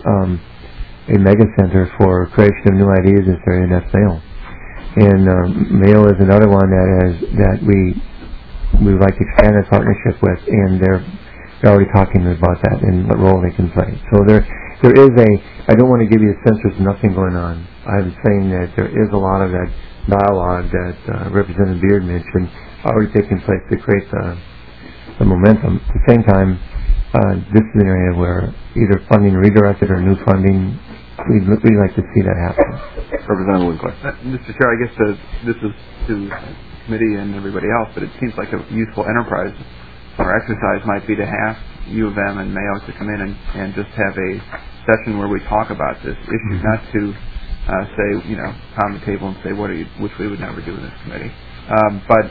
a mega center for creation of new ideas in this area, and that's Mayo. And Mayo is another one that we would like to expand our partnership with, and they're already talking about that and what role they can play. So there is I don't want to give you a sense there's nothing going on. I'm saying that there is a lot of that dialogue that Representative Beard mentioned already taking place to create the momentum. At the same time, this is an area where either funding redirected or new funding, we'd like to see that happen. Representative Winkler. Mr. Chair, I guess this is to the committee and everybody else, but it seems like a useful enterprise or exercise might be to have U of M and Mayo to come in and just have a session where we talk about this issue, not to say, pound the table and say which we would never do in this committee, but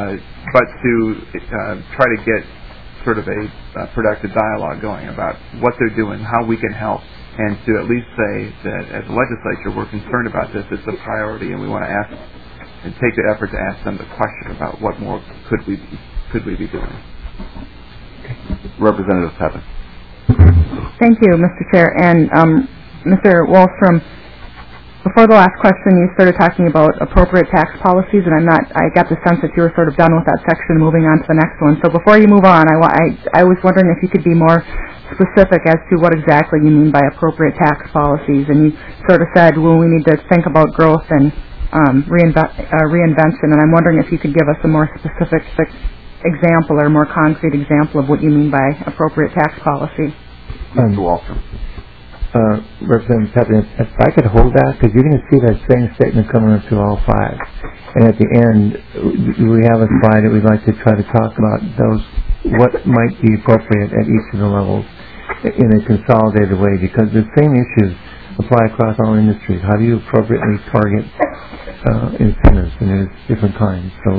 to try to get sort of a productive dialogue going about what they're doing, how we can help, and to at least say that as a legislature we're concerned about this, it's a priority, and we want to ask and take the effort to ask them the question about what more could we be doing. Representative Pepin. Thank you, Mr. Chair. And Mr. Wallstrom, before the last question, you started talking about appropriate tax policies, and I got the sense that you were sort of done with that section, moving on to the next one. So before you move on, I was wondering if you could be more specific as to what exactly you mean by appropriate tax policies. And you sort of said, well, we need to think about growth and reinvention, and I'm wondering if you could give us a more specific example or more concrete example of what you mean by appropriate tax policy. Mr. Walsham. Representative Pepin, if I could hold that, because you're going to see that same statement coming up through all five. And at the end, we have a slide that we'd like to try to talk about what might be appropriate at each of the levels in a consolidated way, because the same issues apply across all industries. How do you appropriately target incentives? And there's different kinds. So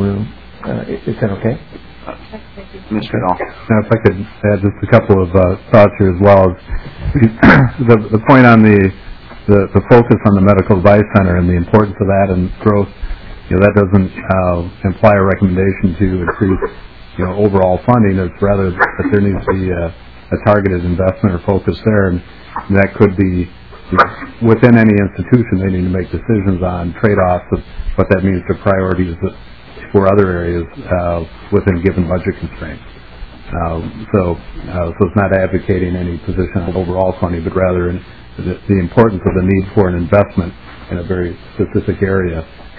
is that okay? Mr. Dahl. Now, if I could add just a couple of thoughts here as well. The point on the focus on the medical device center and the importance of that and growth, that doesn't imply a recommendation to increase, overall funding. It's rather that there needs to be a targeted investment or focus there, and that could be within any institution. They need to make decisions on trade-offs of what that means to priorities for other areas within given budget constraints. So it's not advocating any position of overall funding, but rather in the importance of the need for an investment in a very specific area.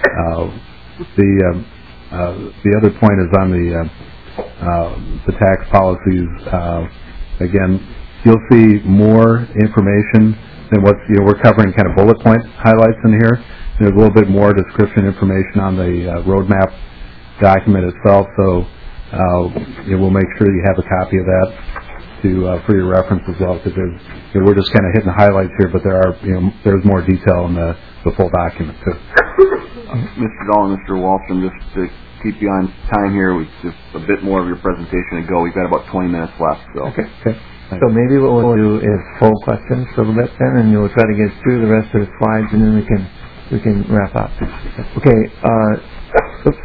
The other point is on the tax policies. Again, you'll see more information than what's we're covering kind of bullet point highlights in here. There's a little bit more description information on the roadmap document itself, so we'll make sure you have a copy of that for your reference as well, because we're just kind of hitting the highlights here, but there's more detail in the full document too. Mr. Dahl and Mr. Wallstrom, just to keep you on time here, with just a bit more of your presentation to go. We've got about 20 minutes left. So. Okay. So maybe what we'll do is poll questions for a little bit then, and we'll try to get through the rest of the slides, and then we can wrap up. Okay. Oops.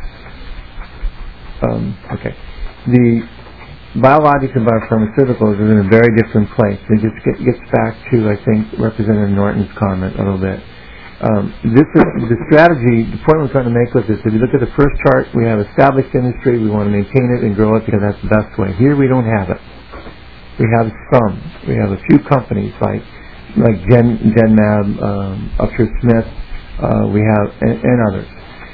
Okay. The biologics and biopharmaceuticals is in a very different place. It just gets back to, I think, Representative Norton's comment a little bit. The strategy, the point we're trying to make with this, if you look at the first chart, we have established industry, we want to maintain it and grow it because that's the best way. Here we don't have it. We have some. We have a few companies like Genmab, Upshur Smith, we have, and others.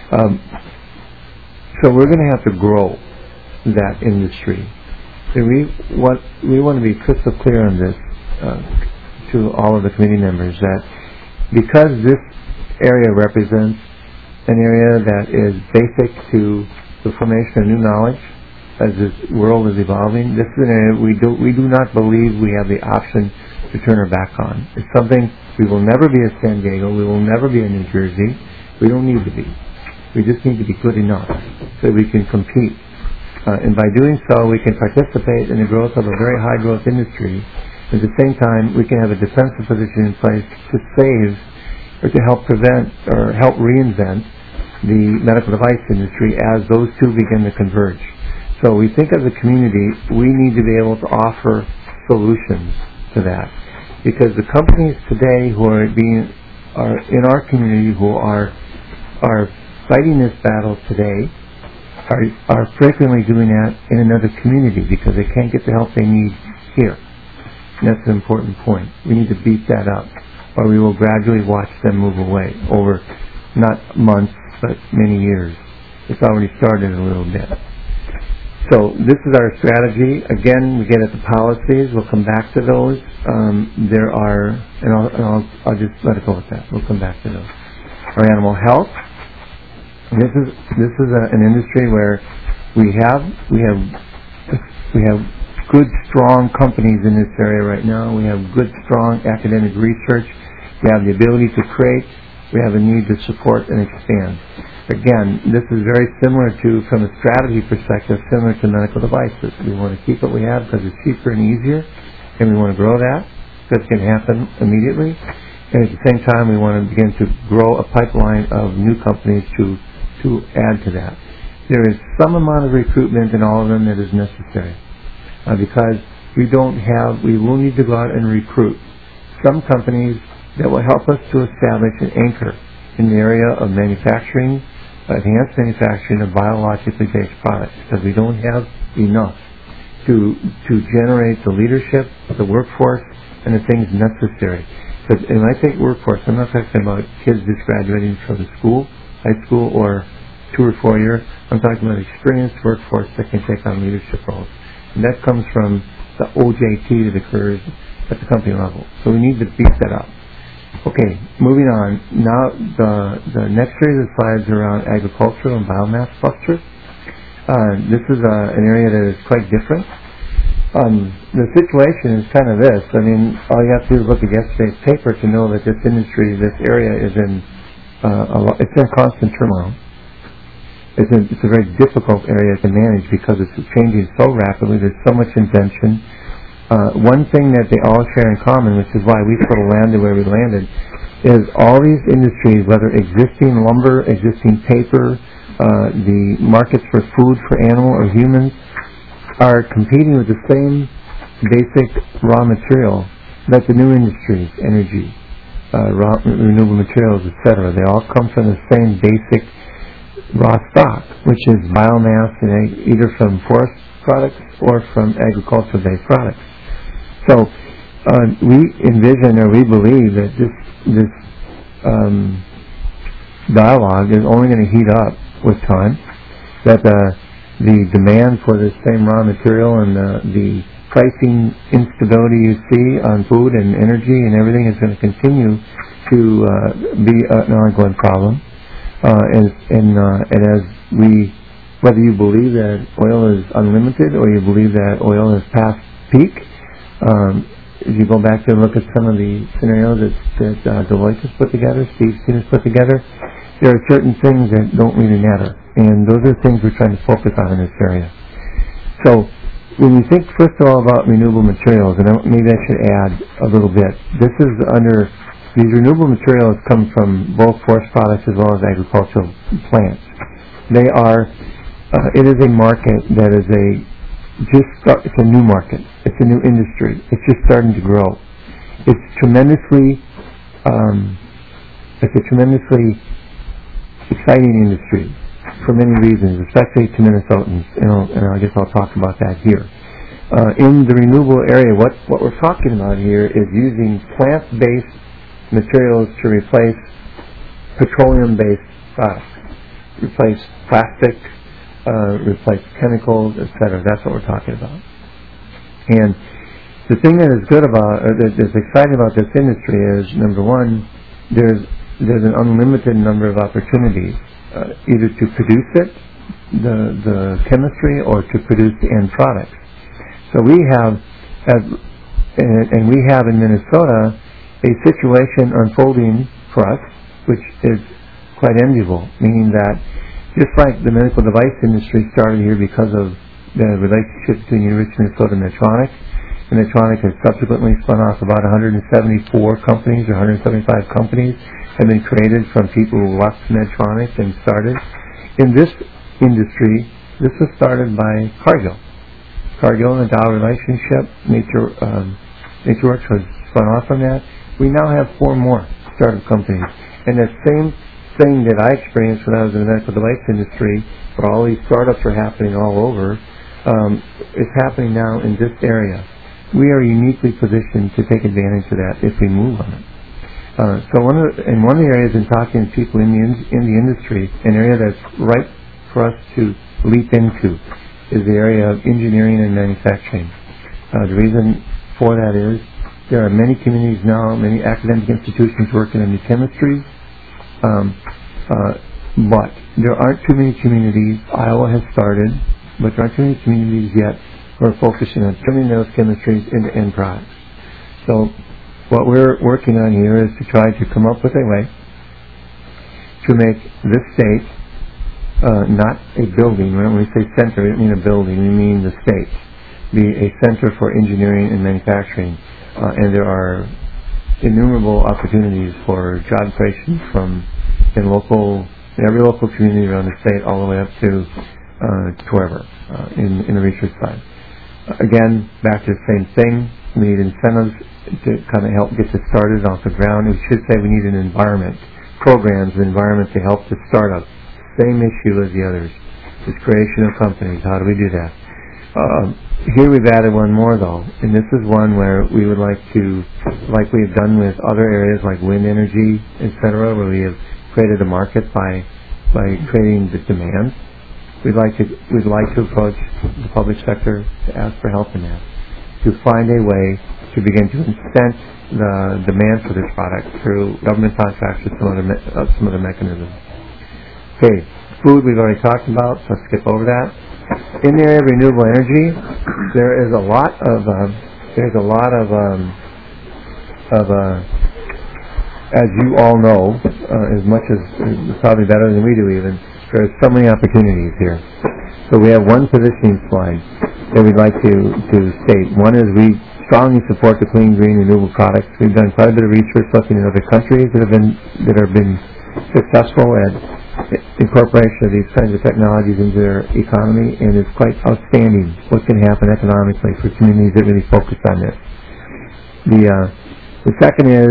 So we're going to have to grow that industry. So we want to be crystal clear on this to all of the committee members that because this area represents an area that is basic to the formation of new knowledge as this world is evolving, this is an area we do not believe we have the option to turn our back on. It's something we will never be a San Diego, we will never be a New Jersey. We don't need to be. We just need to be good enough so we can compete. And by doing so, we can participate in the growth of a very high growth industry. At the same time, we can have a defensive position in place to save or to help prevent or help reinvent the medical device industry as those two begin to converge. So we think as a community, we need to be able to offer solutions to that. Because the companies today who are in our community who are fighting this battle today are frequently doing that in another community because they can't get the help they need here. And that's an important point. We need to beat that up, or we will gradually watch them move away over not months, but many years. It's already started a little bit. So this is our strategy. Again, we get at the policies. We'll come back to those. There are, and I'll just let it go with that. We'll come back to those. Our animal health. This is an industry where we have good, strong companies in this area right now. We have good, strong academic research. We have the ability to create. We have a need to support and expand. Again, this is very similar to, from a strategy perspective, similar to medical devices. We want to keep what we have because it's cheaper and easier, and we want to grow that because it can happen immediately. And at the same time, we want to begin to grow a pipeline of new companies to add to that. There is some amount of recruitment in all of them that is necessary because we will need to go out and recruit some companies that will help us to establish an anchor in the area of manufacturing, enhanced manufacturing of biologically based products because we don't have enough to generate the leadership, the workforce, and the things necessary. Because when I think workforce, I'm not talking about kids just graduating from the school, high school, or 2 or 4 years. I'm talking about experienced workforce that can take on leadership roles. And that comes from the OJT that occurs at the company level. So we need to beef that up. Okay, moving on. Now the next series of slides are around agricultural and biomass clusters. This is an area that is quite different. The situation is kind of this. I mean, all you have to do is look at yesterday's paper to know that this industry, this area is in it's in constant turmoil. It's a very difficult area to manage because it's changing so rapidly. There's so much invention. One thing that they all share in common, which is why we sort of landed where we landed, is all these industries, whether existing lumber, existing paper, the markets for food for animal or humans, are competing with the same basic raw material that the new industries, energy, renewable materials, etc. They all come from the same basic raw stock, which is biomass, either from forest products or from agricultural-based products. So we envision or we believe that this dialogue is only going to heat up with time, that the demand for the same raw material and the pricing instability you see on food and energy and everything is going to continue to be an ongoing problem. And as whether you believe that oil is unlimited or you believe that oil is past peak, if you go back and look at some of the scenarios that Deloitte has put together, Steve Steen has put together, there are certain things that don't really matter. And those are the things we're trying to focus on in this area. So when you think, first of all, about renewable materials, and maybe I should add a little bit, these renewable materials come from both forest products as well as agricultural plants. They are, it is a market that is it's a new market. It's a new industry. It's just starting to grow. It's tremendously It's a tremendously exciting industry for many reasons, especially to Minnesotans, and I guess I'll talk about that here. In the renewable area, what we're talking about here is using plant-based materials to replace petroleum-based products, replace plastic, replace chemicals, etc. That's what we're talking about. And the thing that is good about, that's exciting about this industry is, number one, there's an unlimited number of opportunities, either to produce it, the chemistry, or to produce the end products. So we have, and we have in Minnesota, a situation unfolding for us, which is quite enviable, meaning that just like the medical device industry started here because of the relationship between University of Minnesota and Medtronic, and Medtronic has subsequently spun off about 174 companies or 175 companies have been created from people who left Medtronic and started. In this industry, this was started by Cargill. Cargill and the Dow relationship, NatureWorks was spun off from that. We now have 4 more startup companies. And that same thing that I experienced when I was in the medical device industry, where all these startups are happening all over, is happening now in this area. We are uniquely positioned to take advantage of that if we move on it. So one of the areas in talking to people in the industry, an area that's ripe for us to leap into, is the area of engineering and manufacturing. The reason for that is there are many communities now, many academic institutions working on new chemistries, but there aren't too many communities. Iowa has started, but there aren't too many communities yet who are focusing on turning those chemistries into end products. So what we're working on here is to try to come up with a way to make this state not a building. When we say center, we don't mean a building, we mean the state. Be a center for engineering and manufacturing. And there are innumerable opportunities for job creation in every local community around the state, all the way up to wherever, in the research side. Again, back to the same thing. We need incentives to kind of help get this started off the ground. We should say we need an environment, programs, an environment to help the startup. Same issue as the others. This creation of companies. How do we do that? Here we've added one more though, and this is one where we would like to, like we've done with other areas like wind energy, etc., where we have created a market by creating the demand. We'd like to approach the public sector to ask for help in that, to find a way to begin to incent the demand for this product through government contracts or some other mechanisms. Okay, food we've already talked about, so let's skip over that. In the area of renewable energy, there is a lot of as you all know, as much as probably better than we do even, there's so many opportunities here. So we have one positioning slide that we'd like to state. One is we strongly support the clean, green, renewable products. We've done quite a bit of research looking at other countries that have been successful at incorporation of these kinds of technologies into their economy, and it's quite outstanding what can happen economically for communities that really focus on this. The second is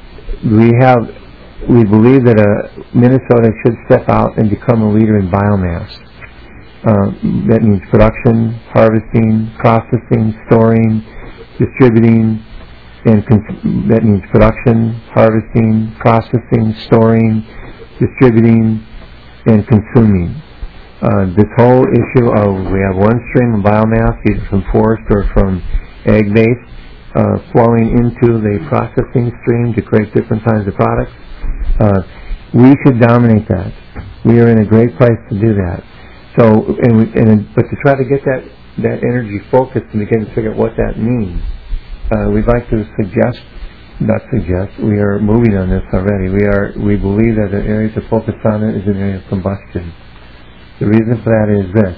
we believe that Minnesota should step out and become a leader in biomass. That means production, harvesting, processing, storing, distributing, and that means production, harvesting, processing, storing, distributing, and consuming. This whole issue of we have one stream of biomass, either from forest or from egg-based, flowing into the processing stream to create different kinds of products. We should dominate that. We are in a great place to do that. So, but to try to get that energy focused and begin to figure out what that means, we'd like to we are moving on this already. We believe that the area to focus on it is an area of combustion. The reason for that is this.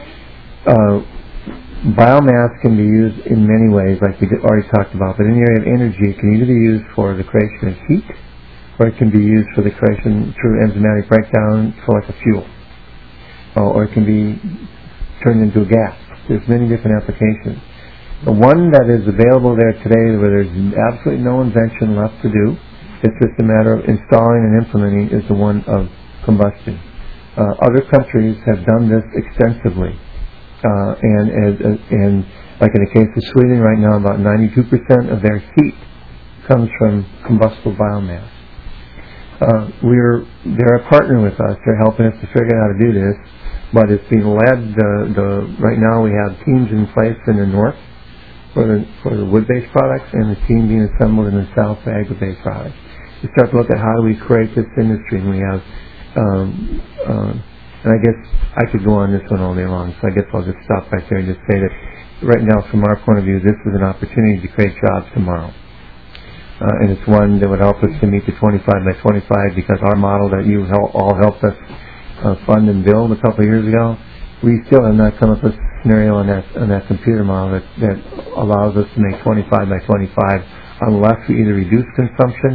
Biomass can be used in many ways, like we already talked about, but in the area of energy, it can either be used for the creation of heat, or it can be used for the creation through enzymatic breakdown for like a fuel. Or it can be turned into a gas. There's many different applications. The one that is available there today, where there's absolutely no invention left to do, It's just a matter of installing and implementing is the one of combustion. Other countries have done this extensively, and like in the case of Sweden right now, about 92% of their heat comes from combustible biomass. They're a partner with us. They're helping us to figure out how to do this, but it's being led. Right now we have teams in place in the north for the wood-based products, and the team being assembled in the south for agri-based products. We start to look at how do we create this industry, and we have. And I guess I could go on this one all day long, so I guess I'll just stop right there and just say that right now, from our point of view, this is an opportunity to create jobs tomorrow. And it's one that would help us to meet the 25 by 25, because our model that you all helped us fund and build a couple of years ago, we still have not come up with a scenario on that computer model that allows us to make 25 by 25 unless we either reduce consumption,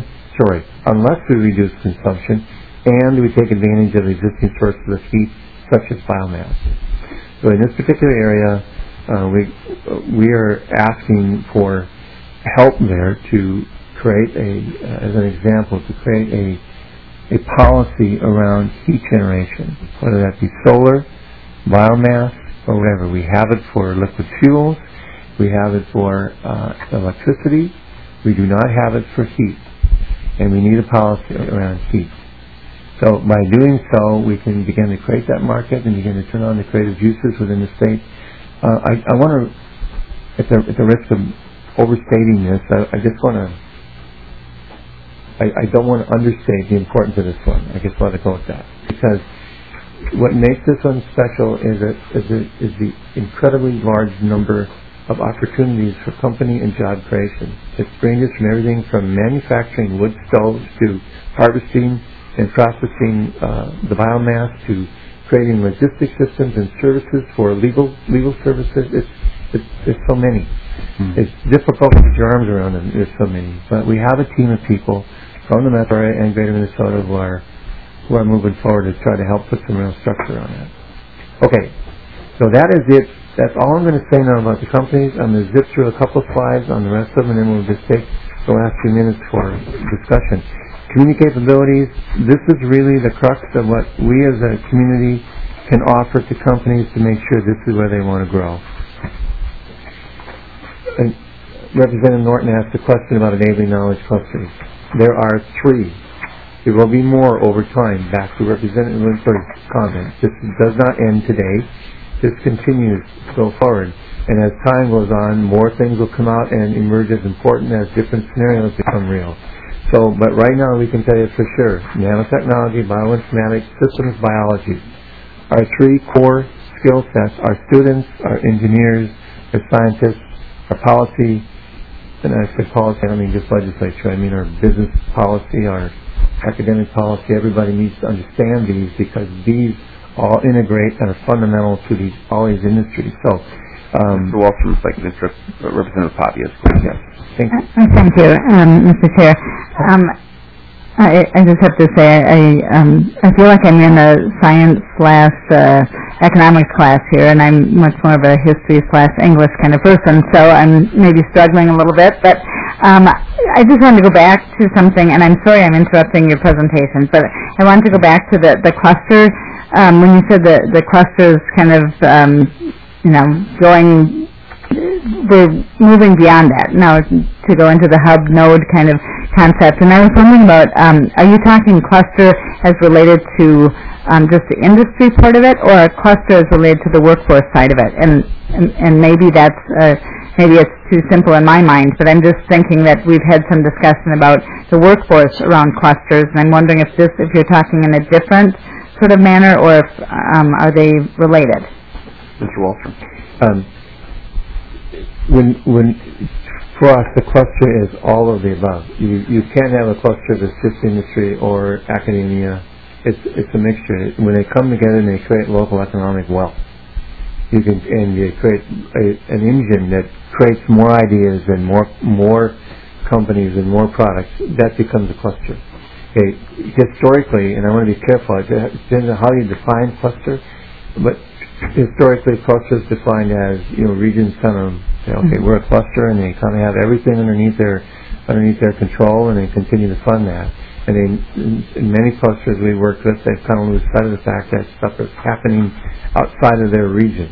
and we take advantage of existing sources of heat, such as biomass. So in this particular area, we are asking for help there to create as an example, to create a policy around heat generation, whether that be solar, biomass, or whatever. We have it for liquid fuels. We have it for electricity. We do not have it for heat. And we need a policy around heat. So by doing so, we can begin to create that market and begin to turn on the creative juices within the state. I want to, at the risk of overstating this, I just want to, I don't want to understate the importance of this one. I just want to go with that. Because what makes this one special is the incredibly large number of opportunities for company and job creation. It ranges from everything from manufacturing wood stoves to harvesting and processing the biomass to creating logistic systems and services for legal services. There's so many. It's difficult to get your arms around them. There's so many. But we have a team of people from the metro area and greater Minnesota who are moving forward to try to help put some real structure on that. Okay, so that is it. That's all I'm going to say now about the companies. I'm going to zip through a couple slides on the rest of them, and then we'll just take the last few minutes for discussion. Community capabilities, this is really the crux of what we as a community can offer to companies to make sure this is where they want to grow. And Representative Norton asked a question about enabling knowledge clusters. There are 3. There will be more over time. Back to Representative Linsberg's comment. This does not end today. This continues to go forward. And as time goes on, more things will come out and emerge as important as different scenarios become real. So, but right now we can tell you for sure, nanotechnology, bioinformatics, systems biology, our 3 core skill sets, our students, our engineers, our scientists, our policy, and I say policy, I don't mean just legislature, I mean our business policy, our academic policy. Everybody needs to understand these because these all integrate and are fundamental to all these industries. So, Mr. Wallstrom, if I can interrupt Representative Papias. Yes. Thank you. Thank you, Mr. Chair. I just have to say I feel like I'm in a science/economics class here, and I'm much more of a history/English kind of person, so I'm maybe struggling a little bit. But I just wanted to go back to something, and I'm sorry I'm interrupting your presentation, but I wanted to go back to the cluster. When you said the cluster is kind of we're moving beyond that now to go into the hub node kind of concept. And I was wondering about, are you talking cluster as related to just the industry part of it, or a cluster as related to the workforce side of it? And maybe that's maybe it's too simple in my mind, but I'm just thinking that we've had some discussion about the workforce around clusters, and I'm wondering if you're talking in a different sort of manner, or if are they related? Mr. Wallstrom. When for us, the cluster is all of the above. You can't have a cluster that's just industry or academia. It's a mixture. When they come together and they create local economic wealth, you create an engine that creates more ideas and more companies and more products. That becomes a cluster. Okay, historically, and I want to be careful. It depends on how you define cluster, but historically, cluster is defined as regions kind of say, okay, we're a cluster, and they kind of have everything underneath their underneath their control, and they continue to fund that. And in many clusters we worked with, they kind of lose sight of the fact that stuff is happening outside of their region.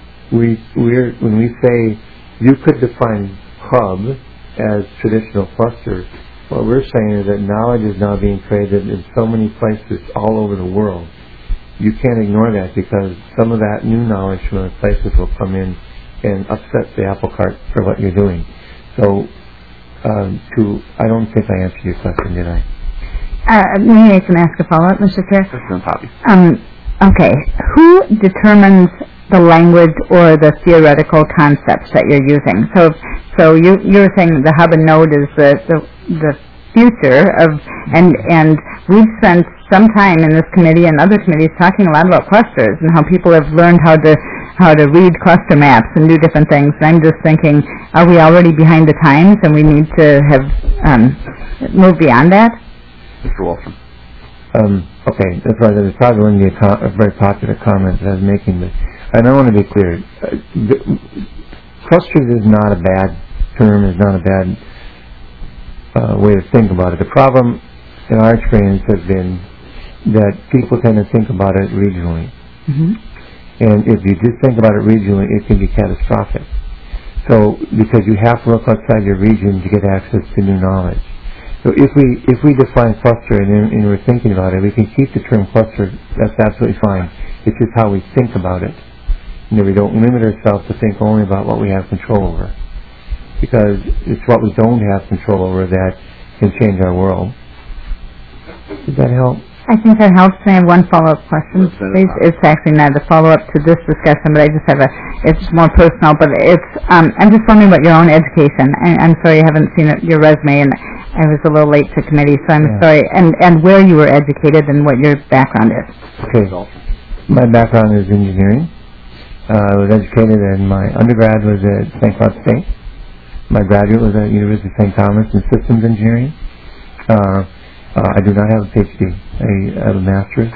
When we say you could define hub as traditional cluster, what we're saying is that knowledge is now being created in so many places all over the world. You can't ignore that, because some of that new knowledge from other places will come in and upset the apple cart for what you're doing. So, I don't think I answered your question, did I? Maybe I can ask a follow-up, Mr. Chair. Poppy. Okay. Who determines the language or the theoretical concepts that you're using? So you're saying the hub and node is the future of, and we've spent some time in this committee and other committees talking a lot about clusters and how people have learned how to read cluster maps and do different things. And I'm just thinking, are we already behind the times and we need to have moved beyond that? Mr. Wallstrom. Okay, that's right. That was probably one of the very popular comments that I was making. But I want to be clear. Clusters is not a bad term. Is not a bad way to think about it. The problem in our experience has been that people tend to think about it regionally. Mm-hmm. And if you just think about it regionally, it can be catastrophic. So, because you have to look outside your region to get access to new knowledge. So if we define cluster and we're thinking about it, we can keep the term cluster. That's absolutely fine. It's just how we think about it. And we don't limit ourselves to think only about what we have control over, because it's what we don't have control over that can change our world. Does that help? I think that helps. I have one follow-up question, please. It's actually not a follow-up to this discussion, but I just have it's more personal, but it's, I'm just wondering about your own education. I'm sorry I haven't seen your resume, and I was a little late to committee, so I'm sorry. And where you were educated and what your background is. Okay. My background is engineering. I was educated, and my undergrad was at St. Cloud State. My graduate was at University of St. Thomas in systems engineering. I do not have a PhD. I have a master's.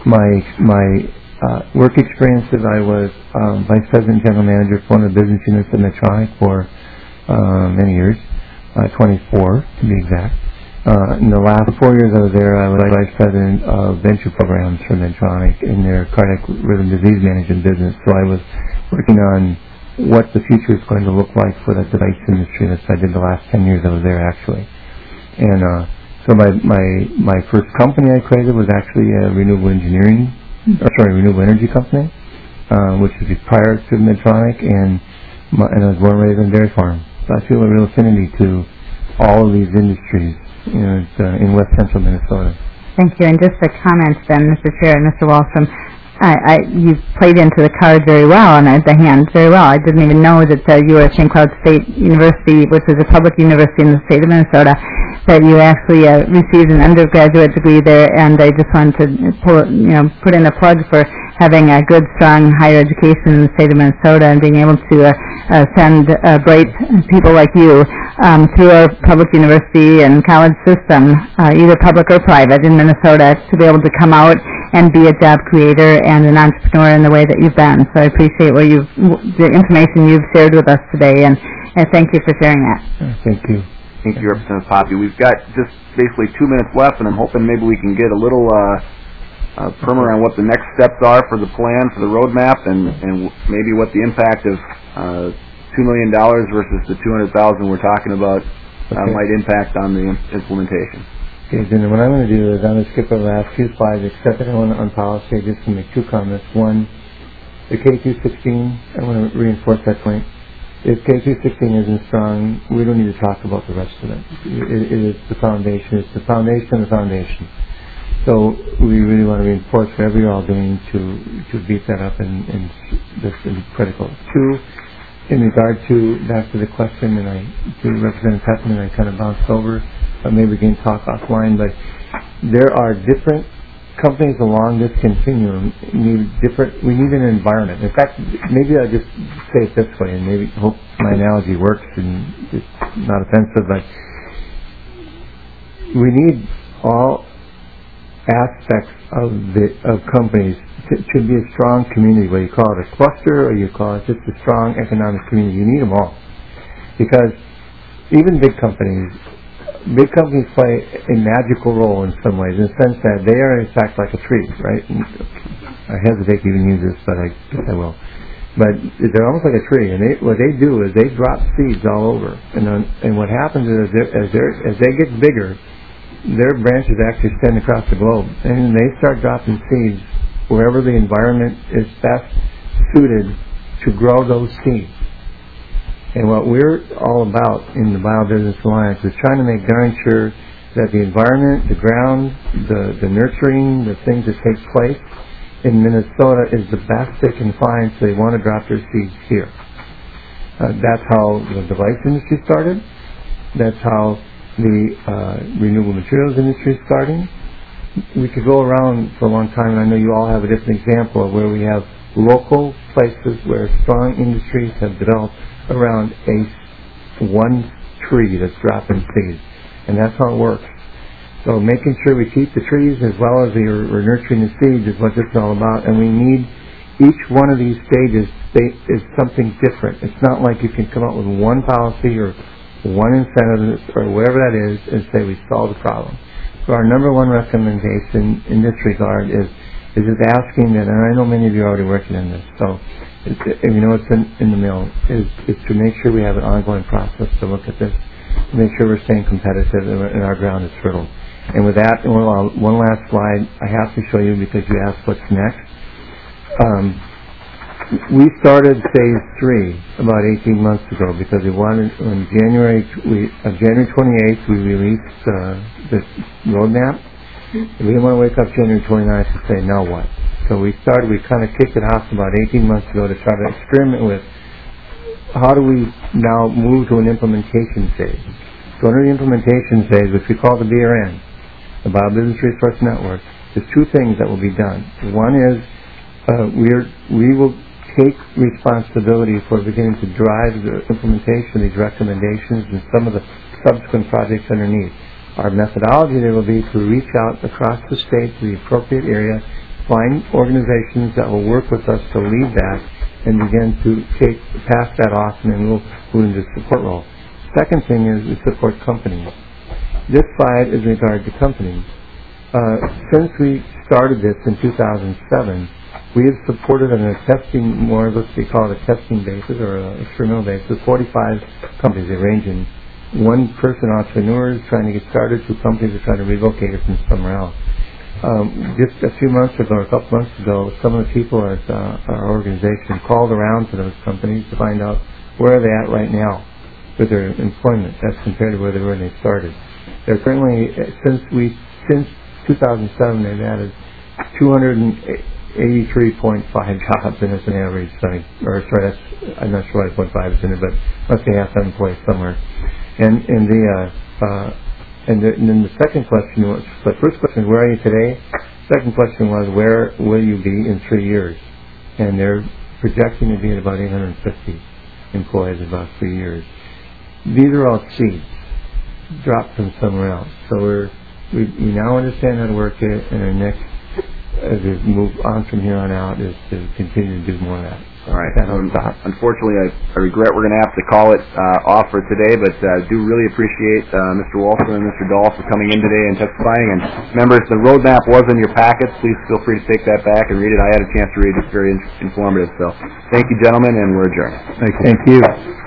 My work experiences, I was vice president and general manager for one of the business units at Medtronic for many years, 24 to be exact. In the last 4 years I was there, I was vice president of venture programs for Medtronic in their cardiac rhythm disease management business. So I was working on what the future is going to look like for the device industry. That's what I did the last 10 years I was there, actually. And so my first company I created was actually a renewable energy company, which was prior to Medtronic, and I was born and raised on a dairy farm. So I feel a real affinity to all of these industries, in West Central Minnesota. Thank you. And just a comment then, Mr. Chair and Mr. Wallstrom, you played into the card very well and the hand very well. I didn't even know that you were at St. Cloud State University, which is a public university in the state of Minnesota, that you actually received an undergraduate degree there, and I just wanted to put in a plug for having a good, strong higher education in the state of Minnesota and being able to send bright people like you through our public university and college system, either public or private in Minnesota, to be able to come out and be a job creator and an entrepreneur in the way that you've been. So I appreciate the information you've shared with us today, and thank you for sharing that. Thank you. Thank you, Representative Poppy. We've got just basically 2 minutes left, and I'm hoping maybe we can get a little primer on what the next steps are for the plan, for the roadmap, and maybe what the impact of $2 million versus the $200,000 we're talking about might impact on the implementation. Okay, then what I'm going to do is I'm going to skip over the last few slides, except that I want on policy, just to make two comments. One, the K-216, I want to reinforce that point. If K-216 isn't strong, we don't need to talk about the rest of it. It is the foundation. It's the foundation of the foundation. So we really want to reinforce whatever you're all doing to beat that up, and this is critical. Two, in regard to, back to the question, and to Representative Pepin, I kind of bounced over, but maybe we can talk offline, but there are different companies along this continuum we need an environment. In fact, maybe I'll just say it this way, and maybe hope my analogy works and it's not offensive, but we need all aspects of companies to be a strong community, whether you call it a cluster or you call it just a strong economic community. You need them all, because even big companies big companies play a magical role in some ways, in the sense that they are in fact like a tree, right? And I hesitate to even use this, but I guess I will. But they're almost like a tree, and what they do is they drop seeds all over. And what happens is as they get bigger, their branches actually extend across the globe, and they start dropping seeds wherever the environment is best suited to grow those seeds. And what we're all about in the Biobusiness Alliance is trying to make darn sure that the environment, the ground, the nurturing, the things that take place in Minnesota is the best they can find, so they want to drop their seeds here. That's how the device industry started. That's how the renewable materials industry is starting. We could go around for a long time, and I know you all have a different example of where we have local places where strong industries have developed around one tree that's dropping seeds. And that's how it works. So making sure we keep the trees as well as we're nurturing the seeds is what this is all about. And we need each one of these stages is something different. It's not like you can come up with one policy or one incentive or whatever that is and say we solved the problem. So our number one recommendation in this regard is just asking that, and I know many of you are already working on this, so it's in the mill, is to make sure we have an ongoing process to look at this, to make sure we're staying competitive and our ground is fertile. And with that, one last slide I have to show you because you asked what's next. We started phase 3 about 18 months ago because we wanted, on January 28th, we released this roadmap. We didn't want to wake up January 29th and say, now what? So we kind of kicked it off about 18 months ago to try to experiment with how do we now move to an implementation phase. So under the implementation phase, which we call the BRN, the Biobusiness Resource Network, there's two things that will be done. One is we will take responsibility for beginning to drive the implementation of these recommendations and some of the subsequent projects underneath. Our methodology there will be to reach out across the state to the appropriate area, find organizations that will work with us to lead that, and begin to pass that off, and then we'll move into the support role. Second thing is we support companies. This slide is in regard to companies. Since we started this in 2007, we have supported on a testing, more or less we call it a testing basis or an experimental basis, 45 companies. They range in one-person entrepreneurs trying to get started to companies that are trying to relocate it from somewhere else. Just a few months ago, or a couple months ago, some of the people at our organization called around to those companies to find out where are they at right now with their employment as compared to where they were when they started. They're currently, since 2007, they've added 283.5 jobs, and it's an average. I'm not sure why 0.5 is in it, but must be half that employees somewhere. And then the second question was, the first question, where are you today? Second question was, where will you be in 3 years? And they're projecting to be at about 850 employees in about 3 years. These are all seeds dropped from somewhere else. So we now understand how to work it, and our next, as we move on from here on out, is to continue to do more of that. All right. Unfortunately, I regret we're going to have to call it off for today, but do really appreciate Mr. Wallstrom and Mr. Dahl for coming in today and testifying. And members, the roadmap was in your packets. Please feel free to take that back and read it. I had a chance to read it. It's very informative. So thank you, gentlemen, and we're adjourned. Thank you.